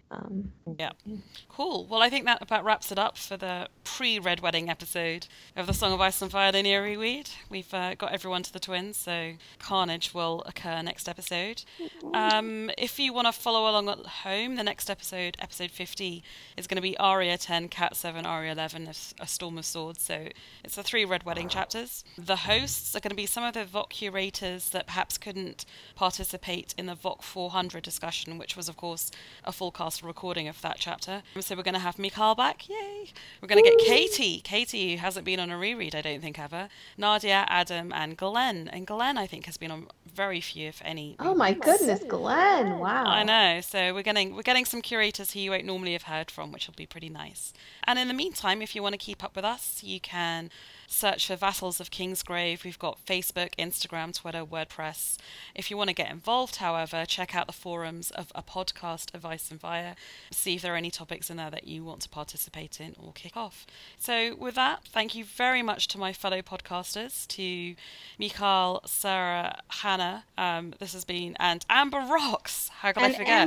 Cool. Well, I think that about wraps it up for the pre-Red Wedding episode of the Song of Ice and Fire linear reread. We've got everyone to the twins, so carnage will occur next episode. If you want to follow along at home, the next episode, episode 50, is going to be Arya 10, Cat 7, Arya 11, A Storm of Swords. So it's the 3 Red Wedding chapters. The hosts are going to be some of the VOC curators that perhaps couldn't participate in the VOC 400 discussion, which was, of course, a full cast recording of that chapter. So we're going to have Mikhail back, yay! We're going to get Katie, who hasn't been on a reread, I don't think, ever. Nadia, Adam, and Glenn. And Glenn, I think, has been on very few, if any. Oh my goodness, Glenn! Wow. I know. So we're getting some curators who you won't normally have heard from, which will be pretty nice. And in the meantime, if you want to keep up with us, you can search for Vassals of Kingsgrave. We've got Facebook, Instagram, Twitter, WordPress. If you want to get involved, however, check out the forums of a podcast of Ice and Fire. See if there are any topics in there that you want to participate in or kick off. So with that, thank you very much to my fellow podcasters, to Mikhail, Sarah, Hannah, this has been, and Amber Rocks. How could I forget?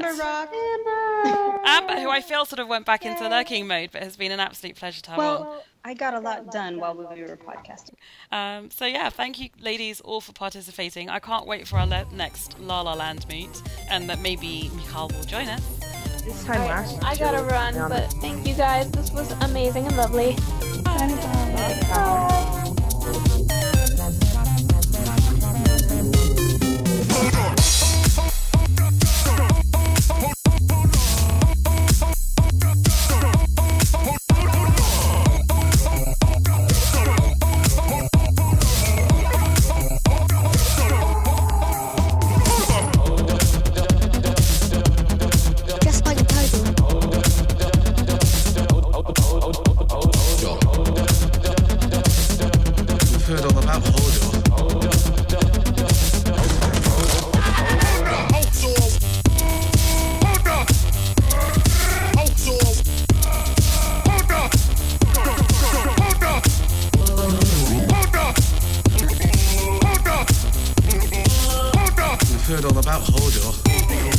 Amber, who I feel sort of went back into lurking mode, but has been an absolute pleasure to have on. Well, I got a lot done while we were podcasting. So yeah, thank you ladies all for participating. I can't wait for our next La La Land meet, and that maybe Mikhail will join us. This time last year, I gotta run, yeah. but thank you guys. This was amazing and lovely. Hold on. Doch.